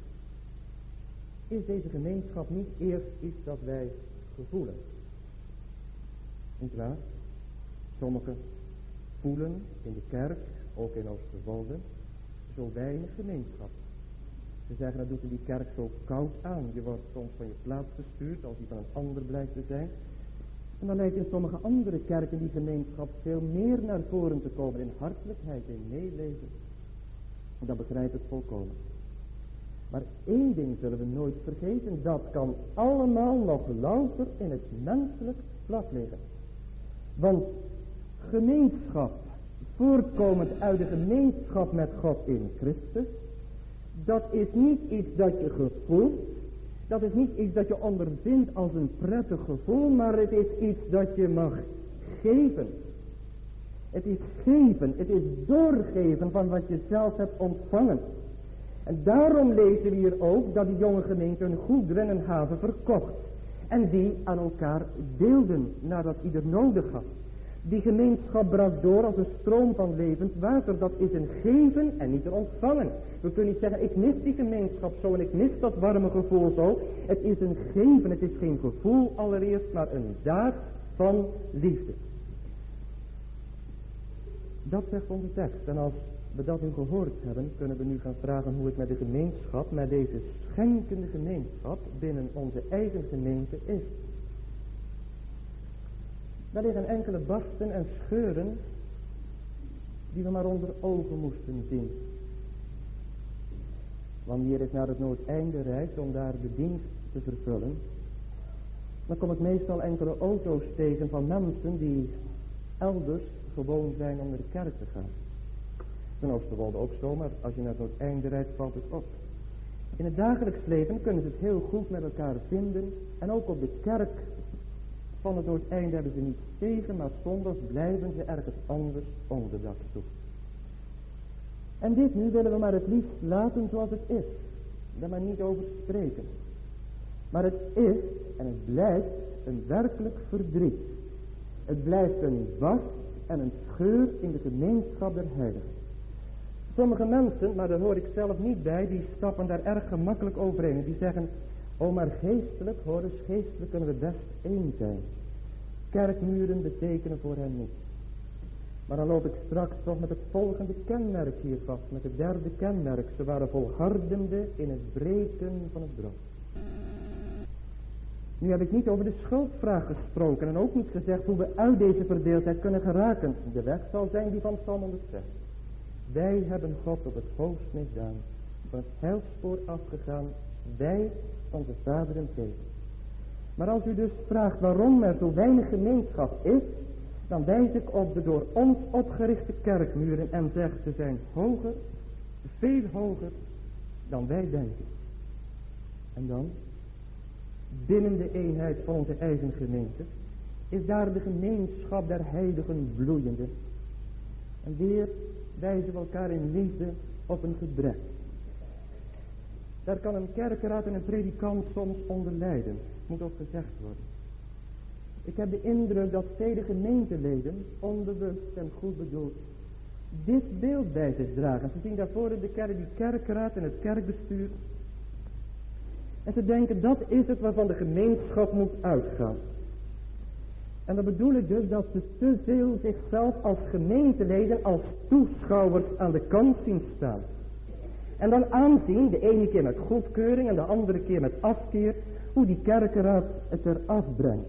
Speaker 1: is deze gemeenschap niet eerst iets dat wij gevoelen. Niet waar? Sommigen voelen in de kerk, ook in Oosterwolde, zo weinig gemeenschap. Ze zeggen, dat doet in die kerk zo koud aan. Je wordt soms van je plaats gestuurd als die van een ander blijkt te zijn. En dan lijkt in sommige andere kerken die gemeenschap veel meer naar voren te komen in hartelijkheid, in meeleven. En dat begrijpt het volkomen. Maar één ding zullen we nooit vergeten, dat kan allemaal nog louter in het menselijk vlak liggen. Want gemeenschap, voortkomend uit de gemeenschap met God in Christus, dat is niet iets dat je gevoelt, dat is niet iets dat je ondervindt als een prettig gevoel, maar het is iets dat je mag geven. Het is geven, het is doorgeven van wat je zelf hebt ontvangen. En daarom lezen we hier ook dat die jonge gemeente hun goederen en haven verkocht. En die aan elkaar deelden nadat ieder nodig had. Die gemeenschap brak door als een stroom van levend water. Dat is een geven en niet een ontvangen. We kunnen niet zeggen, ik mis die gemeenschap zo en ik mis dat warme gevoel zo. Het is een geven, het is geen gevoel allereerst, maar een daad van liefde. Dat zegt onze tekst. En als we dat nu gehoord hebben, kunnen we nu gaan vragen hoe het met de gemeenschap, met deze schenkende gemeenschap binnen onze eigen gemeente is. Daar liggen enkele barsten en scheuren die we maar onder ogen moesten zien. Wanneer ik naar het Noordeinde reis om daar de dienst te vervullen, dan kom ik meestal enkele auto's tegen van mensen die elders gewoon zijn om naar de kerk te gaan. Ten Oosterwolde ook zo, maar als je naar het Noordeinde rijdt valt het op. In het dagelijks leven kunnen ze het heel goed met elkaar vinden. En ook op de kerk van het Noordeinde hebben ze niet tegen, maar zondags blijven ze ergens anders onderdak zoeken. En dit nu willen we maar het liefst laten zoals het is. Daar maar niet over spreken. Maar het is en het blijft een werkelijk verdriet. Het blijft een was en een scheur in de gemeenschap der heiligen. Sommige mensen, maar daar hoor ik zelf niet bij, die stappen daar erg gemakkelijk overheen. En die zeggen, oh maar geestelijk, hoor eens, geestelijk kunnen we best één zijn. Kerkmuren betekenen voor hen niet. Maar dan loop ik straks toch met het volgende kenmerk hier vast, met het derde kenmerk. Ze waren volhardende in het breken van het brood. Nu heb ik niet over de schuldvraag gesproken en ook niet gezegd hoe we uit deze verdeeldheid kunnen geraken. De weg zal zijn die van Psalm honderdzes. Wij hebben God op het hoogst misdaan, van het heilspoor afgegaan, wij, onze vader en Tevens. Maar als u dus vraagt waarom er zo weinig gemeenschap is, dan wijs ik op de door ons opgerichte kerkmuren en zeg ze zijn hoger, veel hoger dan wij denken. En dan, binnen de eenheid van onze eigen gemeente, is daar de gemeenschap der heiligen bloeiende. En weer wijzen we elkaar in liefde op een gebrek. Daar kan een kerkraad en een predikant soms onder lijden, moet ook gezegd worden. Ik heb de indruk dat vele gemeenteleden, onbewust en goed bedoeld, dit beeld bij zich dragen. Ze zien daarvoor in de kerk die kerkraad en het kerkbestuur. En ze denken, dat is het waarvan de gemeenschap moet uitgaan. En dan bedoel ik dus dat ze te veel zichzelf als gemeenteleden, als toeschouwers aan de kant zien staan. En dan aanzien, de ene keer met goedkeuring en de andere keer met afkeer, hoe die kerkenraad het eraf brengt.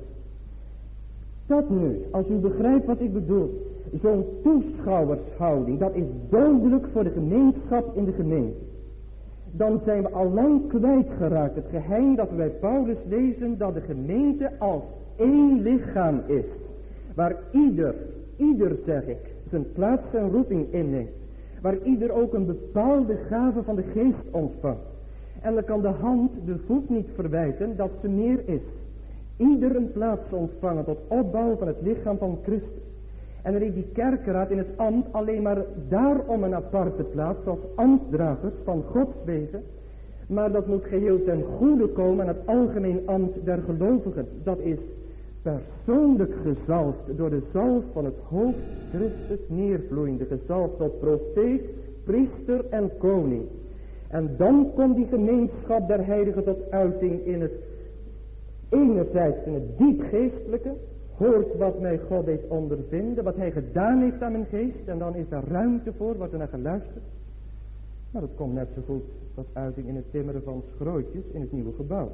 Speaker 1: Dat nu, als u begrijpt wat ik bedoel, zo'n toeschouwershouding, dat is dodelijk voor de gemeenschap in de gemeente. Dan zijn we al lang kwijtgeraakt het geheim dat we bij Paulus lezen dat de gemeente als één lichaam is. Waar ieder, ieder zeg ik, zijn plaats en roeping inneemt. Waar ieder ook een bepaalde gave van de geest ontvangt. En dan kan de hand de voet niet verwijten dat ze meer is. Ieder een plaats ontvangen tot opbouw van het lichaam van Christus. En dan heeft die kerkenraad in het ambt alleen maar daarom een aparte plaats als ambtdragers van Gods wegen. Maar dat moet geheel ten goede komen aan het algemeen ambt der gelovigen. Dat is persoonlijk gezalfd door de zalf van het hoofd Christus neervloeiende. Gezalfd tot profeet, priester en koning. En dan komt die gemeenschap der heiligen tot uiting in het enerzijds in het diep geestelijke. Hoort wat mij God heeft ondervinden, wat hij gedaan heeft aan mijn geest. En dan is daar ruimte voor, wordt er naar geluisterd. Maar het komt net zo goed tot uiting in het timmeren van schrootjes in het nieuwe gebouw.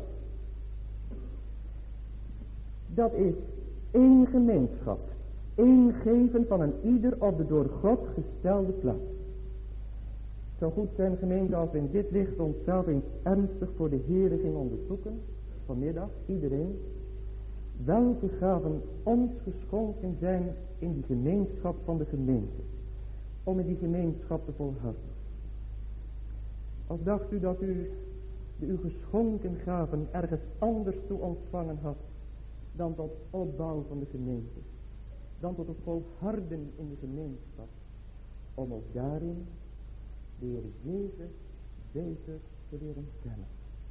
Speaker 1: Dat is één gemeenschap. Één geven van een ieder op de door God gestelde plaats. Het zou goed zijn, gemeente, als we in dit licht onszelf eens ernstig voor de Heere gingen onderzoeken. Vanmiddag, iedereen. Welke gaven ons geschonken zijn in die gemeenschap van de gemeente. Om in die gemeenschap te volharden. Als dacht u dat u de u geschonken gaven ergens anders toe ontvangen had. Dan tot opbouw van de gemeente. Dan tot het volharden in de gemeenschap. Om ook daarin de Heer Jezus beter te leren kennen.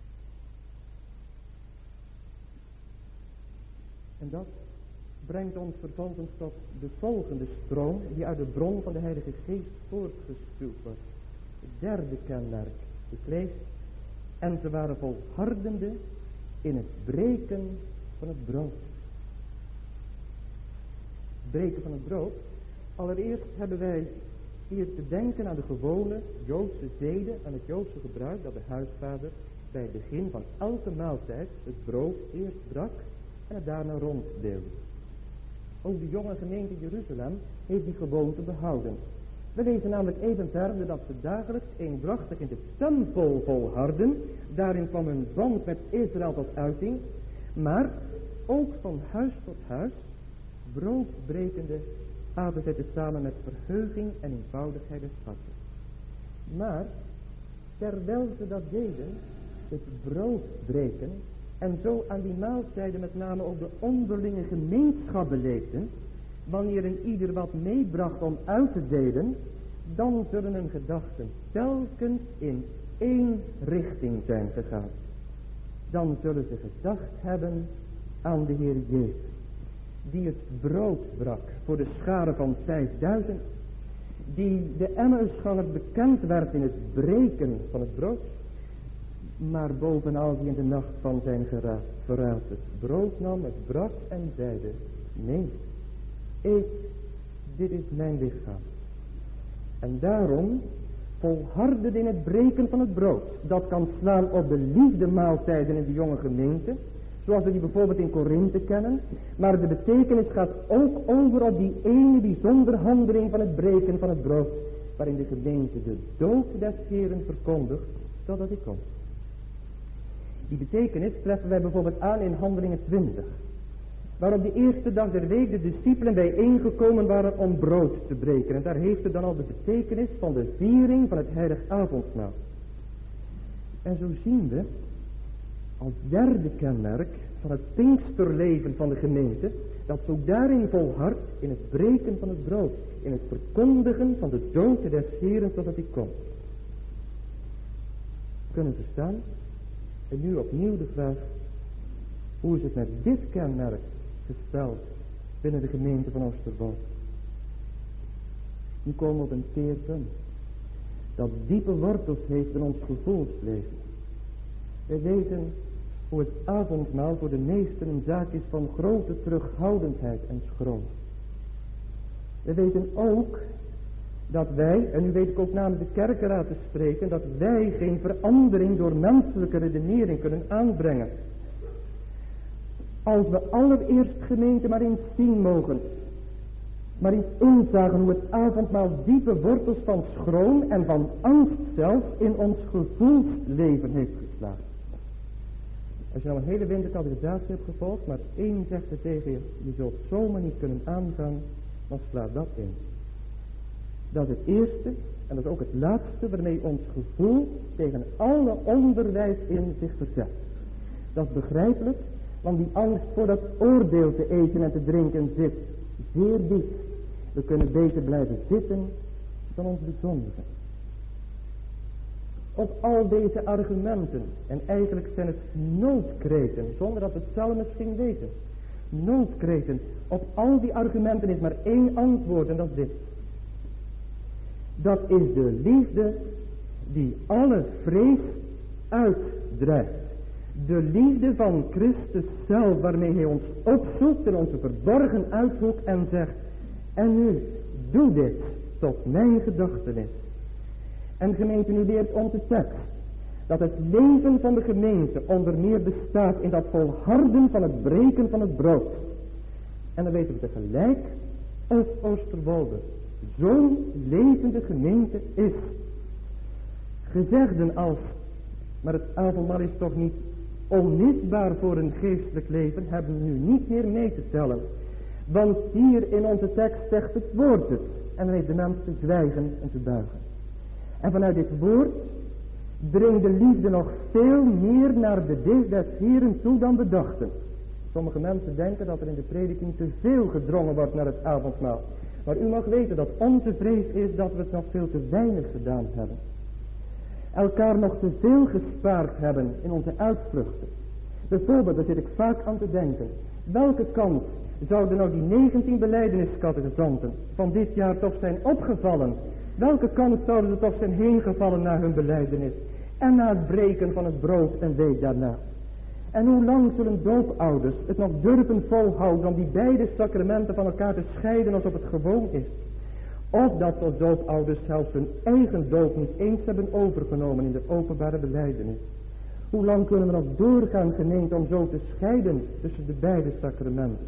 Speaker 1: En dat brengt ons vervolgens tot de volgende stroom die uit de bron van de Heilige Geest voortgespuwd wordt. Het derde kenmerk. Ik lees, en ze waren volhardende in het breken van het brood. Het breken van het brood, Allereerst hebben wij hier te denken aan de gewone Joodse zeden, aan het Joodse gebruik dat de huisvader bij het begin van elke maaltijd het brood eerst brak en het daarna ronddeelde. Ook de jonge gemeente Jeruzalem heeft die gewoonte behouden. We lezen namelijk even verder dat ze dagelijks eendrachtig in de tempel volharden. Daarin kwam hun band met Israël tot uiting. Maar ook van huis tot huis, broodbrekende, aten zij samen met verheuging en eenvoudigheid des harten. Maar terwijl ze dat deden, het brood breken en zo aan die maaltijden met name ook de onderlinge gemeenschap beleefden, wanneer een ieder wat meebracht om uit te delen, dan zullen hun gedachten telkens in één richting zijn gegaan. Dan zullen ze gedacht hebben aan de Heer Jezus, die het brood brak voor de schare van vijfduizend, die de Emmausganger bekend werd in het breken van het brood, maar bovenal die in de nacht van zijn geraad, verraad het brood nam, het brak en zeide, nee, eet, dit is mijn lichaam. En daarom volharden in het breken van het brood. Dat kan slaan op de liefdemaaltijden in de jonge gemeente, zoals we die bijvoorbeeld in Korinthe kennen. Maar de betekenis gaat ook over op die ene bijzondere handeling van het breken van het brood, waarin de gemeente de dood des Heeren verkondigt, totdat hij komt. Die betekenis treffen wij bijvoorbeeld aan in Handelingen twintig. Waar op de eerste dag der week de discipelen bijeengekomen waren om brood te breken. En daar heeft het dan al de betekenis van de viering van het heilig avondmaal. En zo zien we als derde kenmerk van het Pinksterleven van de gemeente, dat ze ook daarin volhardt in het breken van het brood, in het verkondigen van de dood des Heeren totdat hij komt. Kunnen verstaan? En nu opnieuw de vraag, hoe is het met dit kenmerk gesteld binnen de gemeente van Oosterwold? Nu komen we op een teer punt, dat diepe wortels heeft in ons gevoelsleven. We weten hoe het avondmaal voor de meesten een zaak is van grote terughoudendheid en schroom. We weten ook dat wij, en nu weet ik ook namens de kerkenraad te spreken, dat wij geen verandering door menselijke redenering kunnen aanbrengen. Als we allereerst gemeente maar eens zien mogen, maar eens inzagen hoe het avondmaal diepe wortels van schroom en van angst zelfs in ons gevoelsleven heeft geslagen. Als je nou een hele wintercategorisatie hebt gevolgd, maar één zegt er tegen je, je zult zomaar niet kunnen aangaan, dan slaat dat in. Dat is het eerste en dat is ook het laatste waarmee ons gevoel tegen alle onderwijs in zich verzet. Dat is begrijpelijk, want die angst voor dat oordeel te eten en te drinken zit zeer diep. We kunnen beter blijven zitten dan ons bezondigen. Op al deze argumenten, en eigenlijk zijn het noodkreten, zonder dat we het zelf misschien weten. Noodkreten, op al die argumenten is maar één antwoord en dat is dit. Dat is de liefde die alle vrees uitdrijft. De liefde van Christus zelf, waarmee hij ons opzoekt in onze verborgen uithoek en zegt, en nu, doe dit tot mijn gedachtenis. En gemeente, nu leert onze tekst dat het leven van de gemeente onder meer bestaat in dat volharden van het breken van het brood. En dan weten we tegelijk of Oosterwolde zo'n levende gemeente is. Gezegden als, maar het avondmaal is toch niet onmisbaar voor een geestelijk leven, hebben we nu niet meer mee te tellen. Want hier in onze tekst zegt het woord het. En dan heeft de mens te zwijgen en te buigen. En vanuit dit woord dringt de liefde nog veel meer naar de dicht des Heeren toe dan we dachten. Sommige mensen denken dat er in de prediking te veel gedrongen wordt naar het avondmaal. Maar u mag weten dat onze vrees is dat we het nog veel te weinig gedaan hebben. Elkaar nog te veel gespaard hebben in onze uitvluchten. Bijvoorbeeld, daar zit ik vaak aan te denken. Welke kant zouden nou die negentien belijdeniscatechisanten van dit jaar toch zijn opgevallen? Welke kant zouden ze toch zijn heengevallen na hun belijdenis? En na het breken van het brood een week daarna? En hoe lang zullen doopouders het nog durven volhouden om die beide sacramenten van elkaar te scheiden alsof het gewoon is? Of dat de doopouders zelfs hun eigen doop niet eens hebben overgenomen in de openbare belijdenis. Hoe lang kunnen we nog doorgaan, gemeente, om zo te scheiden tussen de beide sacramenten?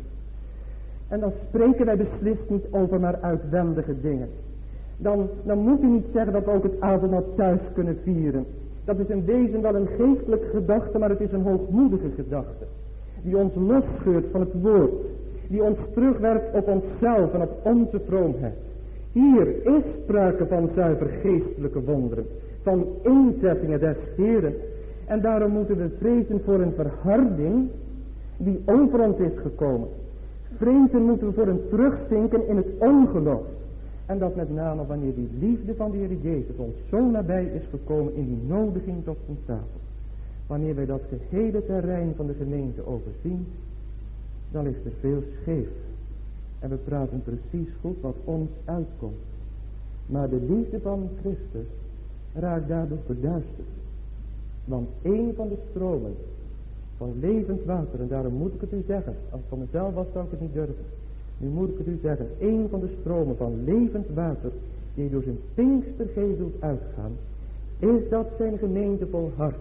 Speaker 1: En dan spreken wij beslist niet over maar uitwendige dingen. Dan, dan moet u niet zeggen dat we ook het avondmaal thuis kunnen vieren. Dat is in wezen wel een geestelijke gedachte, maar het is een hoogmoedige gedachte. Die ons losscheurt van het woord. Die ons terugwerpt op onszelf en op onze vroomheid. Hier is sprake van zuiver geestelijke wonderen. Van inzettingen des Heeren. En daarom moeten we vrezen voor een verharding die over ons is gekomen. Vrezen moeten we voor een terugzinken in het ongeloof. En dat met name wanneer die liefde van de Heer Jezus ons zo nabij is gekomen in die nodiging tot zijn tafel. Wanneer wij dat gehele terrein van de gemeente overzien, dan is er veel scheef. En we praten precies goed wat ons uitkomt. Maar de liefde van Christus raakt daardoor verduisterd. Want één van de stromen van levend water, en daarom moet ik het u zeggen, als het van mezelf was zou ik het niet durven. Nu moet ik het u zeggen, één van de stromen van levend water, die door zijn Pinkstergeest doet uitgaan, is dat zijn gemeente volhardt.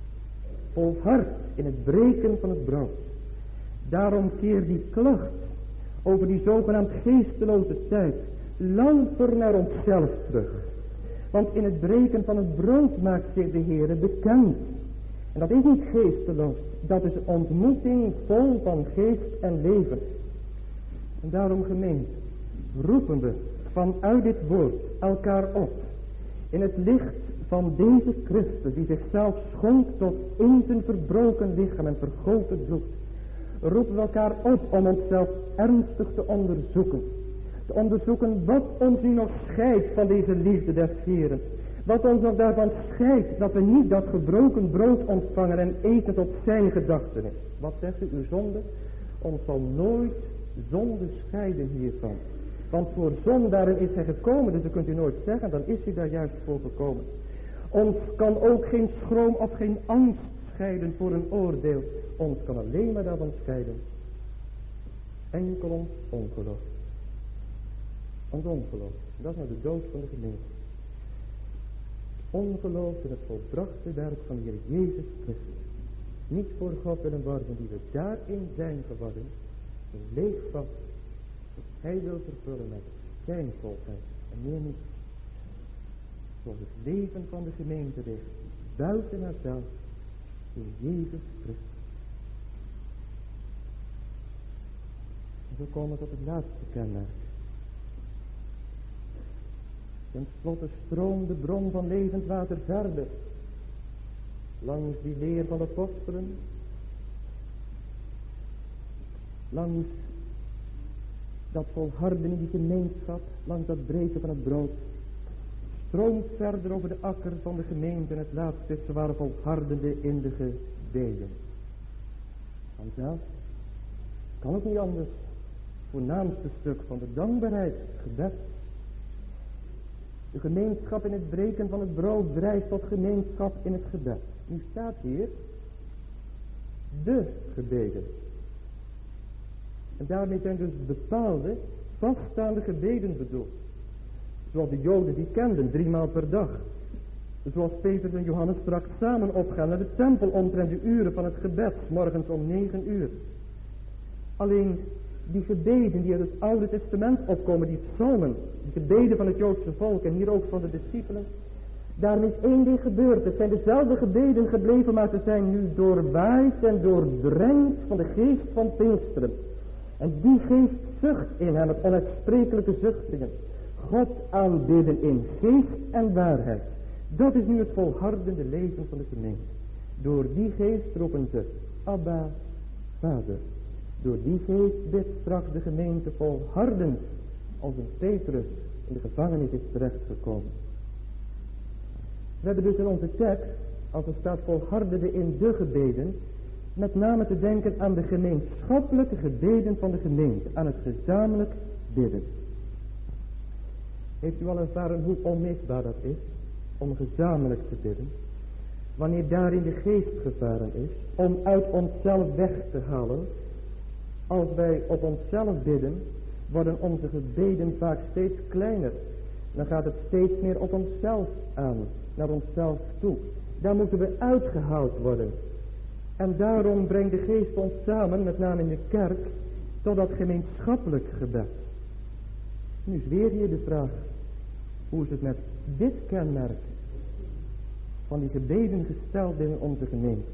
Speaker 1: Volhardt in het breken van het brood. Daarom keer die klacht over die zogenaamd geesteloze tijd louter naar onszelf terug. Want in het breken van het brood maakt zich de Heere bekend. En dat is niet geesteloos. Dat is ontmoeting vol van geest en leven. En daarom gemeente, roepen we vanuit dit woord elkaar op. In het licht van deze Christus die zichzelf schonk tot in zijn verbroken lichaam en vergoten bloed. Roepen we elkaar op om onszelf ernstig te onderzoeken. Te onderzoeken wat ons nu nog scheidt van deze liefde des Heeren. Wat ons nog daarvan scheidt dat we niet dat gebroken brood ontvangen en eten tot zijn gedachtenis. Wat zegt u? Uw zonde? Ons zal nooit zonde scheiden hiervan. Want voor zondaren is hij gekomen, dus dat kunt u nooit zeggen, dan is hij daar juist voor gekomen. Ons kan ook geen schroom of geen angst scheiden voor een oordeel. Ons kan alleen maar daarvan scheiden. Enkel ons ongeloof. Ons ongeloof. Dat is nou de dood van de gemeente. Ongeloof in het volbrachte werk van de Heer Jezus Christus. Niet voor God willen worden die we daarin zijn geworden. Een leeg vat. Dat hij wil vervullen met zijn volheid. En meer niet. Zoals het leven van de gemeente ligt. Buiten haarzelf. In Jezus Christus. En zo komen we tot het laatste kenmerk. Ten slotte stroomt de bron van levend water verder. Langs die leer van de apostelen. Langs dat volharden in die gemeenschap. Langs dat breken van het brood. Stroomt verder over de akker van de gemeente. En het laatste is, ze waren volhardende in de gebeden. Vanzelf. Kan ook niet anders. Voornaamste stuk van de dankbaarheid. Gebed. De gemeenschap in het breken van het brood drijft tot gemeenschap in het gebed. Nu staat hier de gebeden. En daarmee zijn dus bepaalde, vaststaande gebeden bedoeld. Zoals de Joden die kenden, driemaal per dag. Zoals Petrus en Johannes straks samen opgaan naar de tempel omtrent de uren van het gebed, morgens om negen uur. Alleen die gebeden die uit het Oude Testament opkomen, die psalmen, die gebeden van het Joodse volk en hier ook van de discipelen. Daarmee is één ding gebeurd. Het zijn dezelfde gebeden gebleven, maar ze zijn nu doorwaaid en doordrenkt van de geest van Pinksteren. En die geest zucht in hen, het onuitsprekelijke zuchtingen. God aanbidden in geest en waarheid. Dat is nu het volhardende leven van de gemeente. Door die geest roepen ze, Abba, Vader. Door die geest bidt straks de gemeente volhardend, als een Petrus in de gevangenis is terechtgekomen. We hebben dus in onze tekst, als er staat volhardende in de gebeden, met name te denken aan de gemeenschappelijke gebeden van de gemeente, aan het gezamenlijk bidden. Heeft u al ervaren hoe onmisbaar dat is, om gezamenlijk te bidden, wanneer daarin de geest gevaren is, om uit onszelf weg te halen. Als wij op onszelf bidden, worden onze gebeden vaak steeds kleiner. Dan gaat het steeds meer op onszelf aan, naar onszelf toe. Daar moeten we uitgehaald worden. En daarom brengt de Geest ons samen, met name in de kerk, tot dat gemeenschappelijk gebed. Nu is weer hier de vraag, hoe is het met dit kenmerk van die gebeden gesteld in onze gemeente?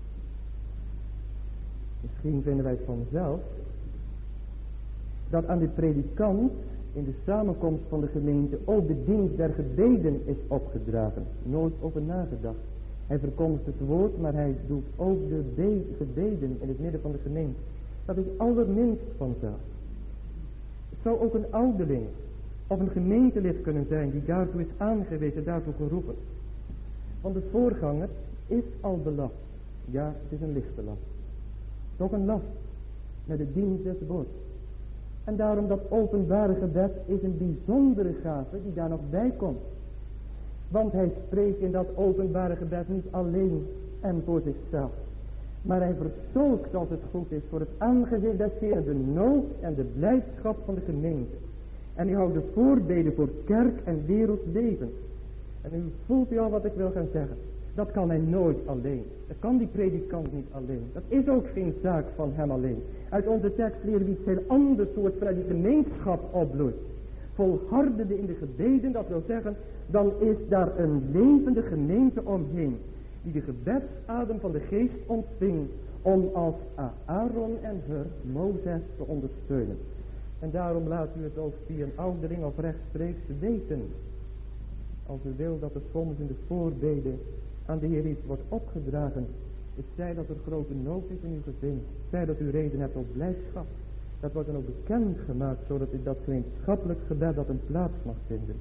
Speaker 1: Misschien vinden wij het vanzelf dat aan de predikant in de samenkomst van de gemeente ook de dienst der gebeden is opgedragen. Nooit over nagedacht. Hij verkondigt het woord, maar hij doet ook de be- gebeden in het midden van de gemeente. Dat is allerminst vanzelf. Het zou ook een ouderling of een gemeentelid kunnen zijn die daartoe is aangewezen, daartoe geroepen. Want de voorganger is al belast. Ja, het is een lichte last. Toch een last met de dienst des woords. En daarom dat openbare gebed is een bijzondere gave die daar nog bij komt. Want hij spreekt in dat openbare gebed niet alleen en voor zichzelf. Maar hij verzolkt, als het goed is, voor het aangezicht des Heeren de nood en de blijdschap van de gemeente. En hij houdt de voorbeden voor kerk en wereldleven. En u voelt u al wat ik wil gaan zeggen. Dat kan hij nooit alleen. Dat kan die predikant niet alleen. Dat is ook geen zaak van hem alleen. Uit onze tekst leren we iets heel anders hoe het vanuit die gemeenschap opbloeit. Volhardende in de gebeden, dat wil zeggen, dan is daar een levende gemeente omheen. Die de gebedsadem van de Geest ontving om als Aaron en Hur Mozes te ondersteunen. En daarom laat u het ook via een ouderling of rechtstreeks weten. Als u wil dat het soms in de voorbeden aan de Heer iets wordt opgedragen. Het zij dat er grote nood is in uw gezin. Zij dat u reden hebt tot blijdschap. Dat wordt dan ook bekend gemaakt, zodat u dat gemeenschappelijk gebed dat een plaats mag vinden.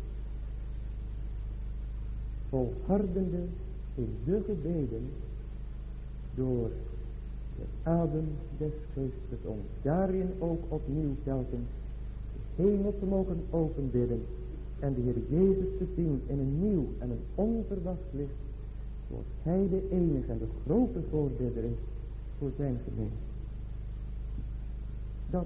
Speaker 1: Volhardende in de gebeden door de adem des Geestes, om daarin ook opnieuw telkens de hemel te mogen openbidden en de Heer Jezus te zien in een nieuw en een onverwacht licht, zoals Hij de enige en de grote voorbidder is voor zijn gemeente. Dat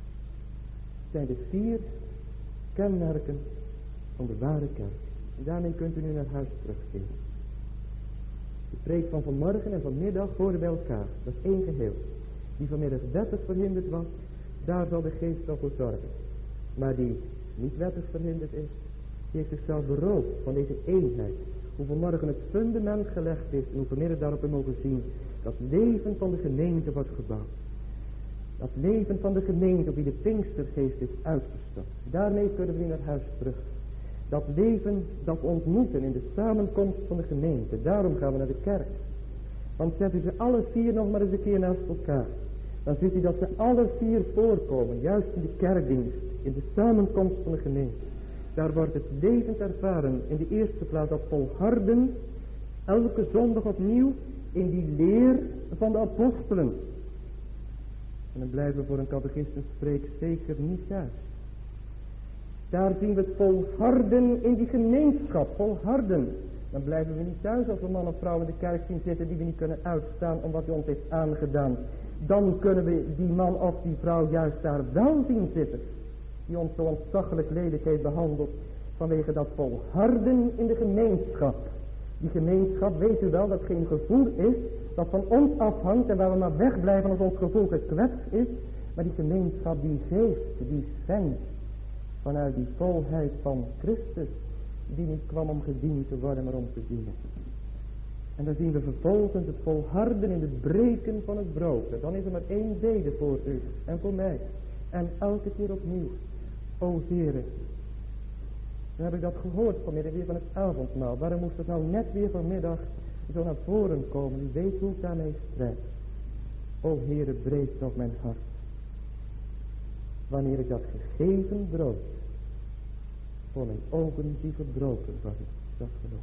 Speaker 1: zijn de vier kenmerken van de ware kerk. En daarmee kunt u nu naar huis terugkeren. De preek van vanmorgen en vanmiddag horen bij elkaar. Dat is één geheel. Die vanmiddag wettig verhinderd was, daar zal de Geest wel voor zorgen. Maar die niet wettig verhinderd is, die heeft zichzelf beroofd van deze eenheid. Hoe vanmorgen het fundament gelegd is en hoe vanmiddag daarop we mogen zien dat leven van de gemeente wordt gebouwd. Dat leven van de gemeente op wie de Pinkstergeest is uitgestort. Daarmee kunnen we weer naar huis terug. Dat leven, dat ontmoeten in de samenkomst van de gemeente. Daarom gaan we naar de kerk. Want zet u ze alle vier nog maar eens een keer naast elkaar. Dan ziet u dat ze alle vier voorkomen. Juist in de kerkdienst. In de samenkomst van de gemeente. Daar wordt het levend ervaren. In de eerste plaats dat volharden. Elke zondag opnieuw. In die leer van de apostelen. En dan blijven we voor een catechismenspreek zeker niet thuis. Daar zien we het volharden in die gemeenschap. Volharden. Dan blijven we niet thuis als we man of vrouw in de kerk zien zitten die we niet kunnen uitstaan om wat hij ons heeft aangedaan. Dan kunnen we die man of die vrouw juist daar wel zien zitten. Die ons zo ontzaglijk lelijk heeft behandeld. Vanwege dat volharden in de gemeenschap. Die gemeenschap, weet u wel, dat geen gevoel is dat van ons afhangt en waar we maar wegblijven als ons gevoel gekwetst is. Maar die gemeenschap die geeft, die schenkt. Vanuit die volheid van Christus, die niet kwam om gediend te worden, maar om te dienen. En dan zien we vervolgens het volharden in het breken van het brood. Dan is er maar één bede voor u en voor mij. En elke keer opnieuw. O Heere, dan heb ik dat gehoord vanmiddag weer van het avondmaal. Waarom moest het nou net weer vanmiddag zo naar voren komen? U weet hoe ik daarmee strijd. O Heere, breek toch mijn hart. Wanneer ik dat gegeven brood voor mijn ogen zie verbroken worden, dat geloof.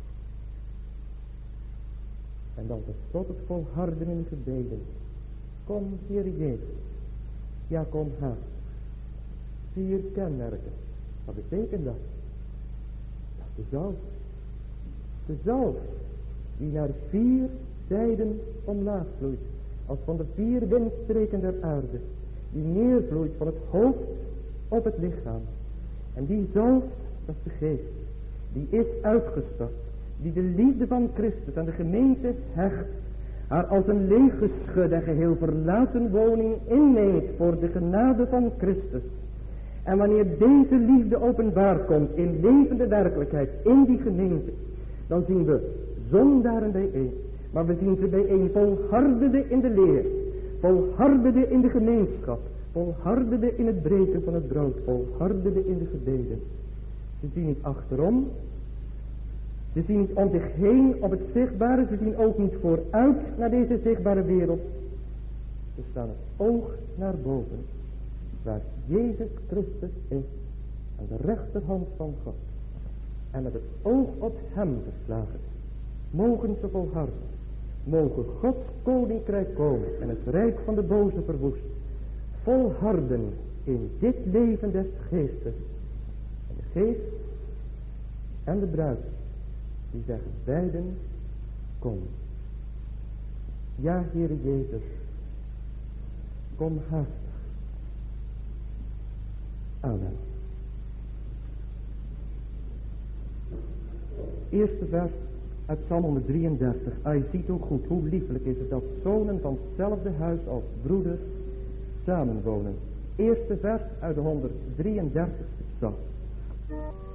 Speaker 1: En dan tot het volharden in gebeden. Kom, Heer Jezus. Ja, kom haast. Vier kenmerken. Wat betekent dat? Dat is de zalf. De zalf die naar vier zijden omlaag vloeit. Als van de vier windstreken der aarde. Die neervloeit van het hoofd op het lichaam. En die zalf Dat is de geest. Die is uitgestort. Die de liefde van Christus aan de gemeente hecht. Haar als een leeggeschud en geheel verlaten woning inneemt voor de genade van Christus. En wanneer deze liefde openbaar komt in levende werkelijkheid in die gemeente, dan zien we zondaren bijeen. Maar we zien ze bijeen volhardende in de leer, volhardende in de gemeenschap, volhardende in het breken van het brood, volhardende in de gebeden. Ze zien niet achterom, ze zien niet om zich heen op het zichtbare, ze zien ook niet vooruit naar deze zichtbare wereld. Ze staan het oog naar boven, waar Jezus Christus is, aan de rechterhand van God. En met het oog op hem geslagen, mogen ze volharden. Mogen Gods koninkrijk komen en het rijk van de boze verwoest. Volharden in dit leven des geestes. En de geest en de bruid, die zeggen beiden, kom. Ja, Heere Jezus, kom haastig. Amen. Eerste vers uit Psalm honderddrieëndertig. Ah, je ziet hoe goed, hoe liefelijk is het dat zonen van hetzelfde huis als broeders samenwonen. Eerste vers uit de honderddrieëndertigste Psalm.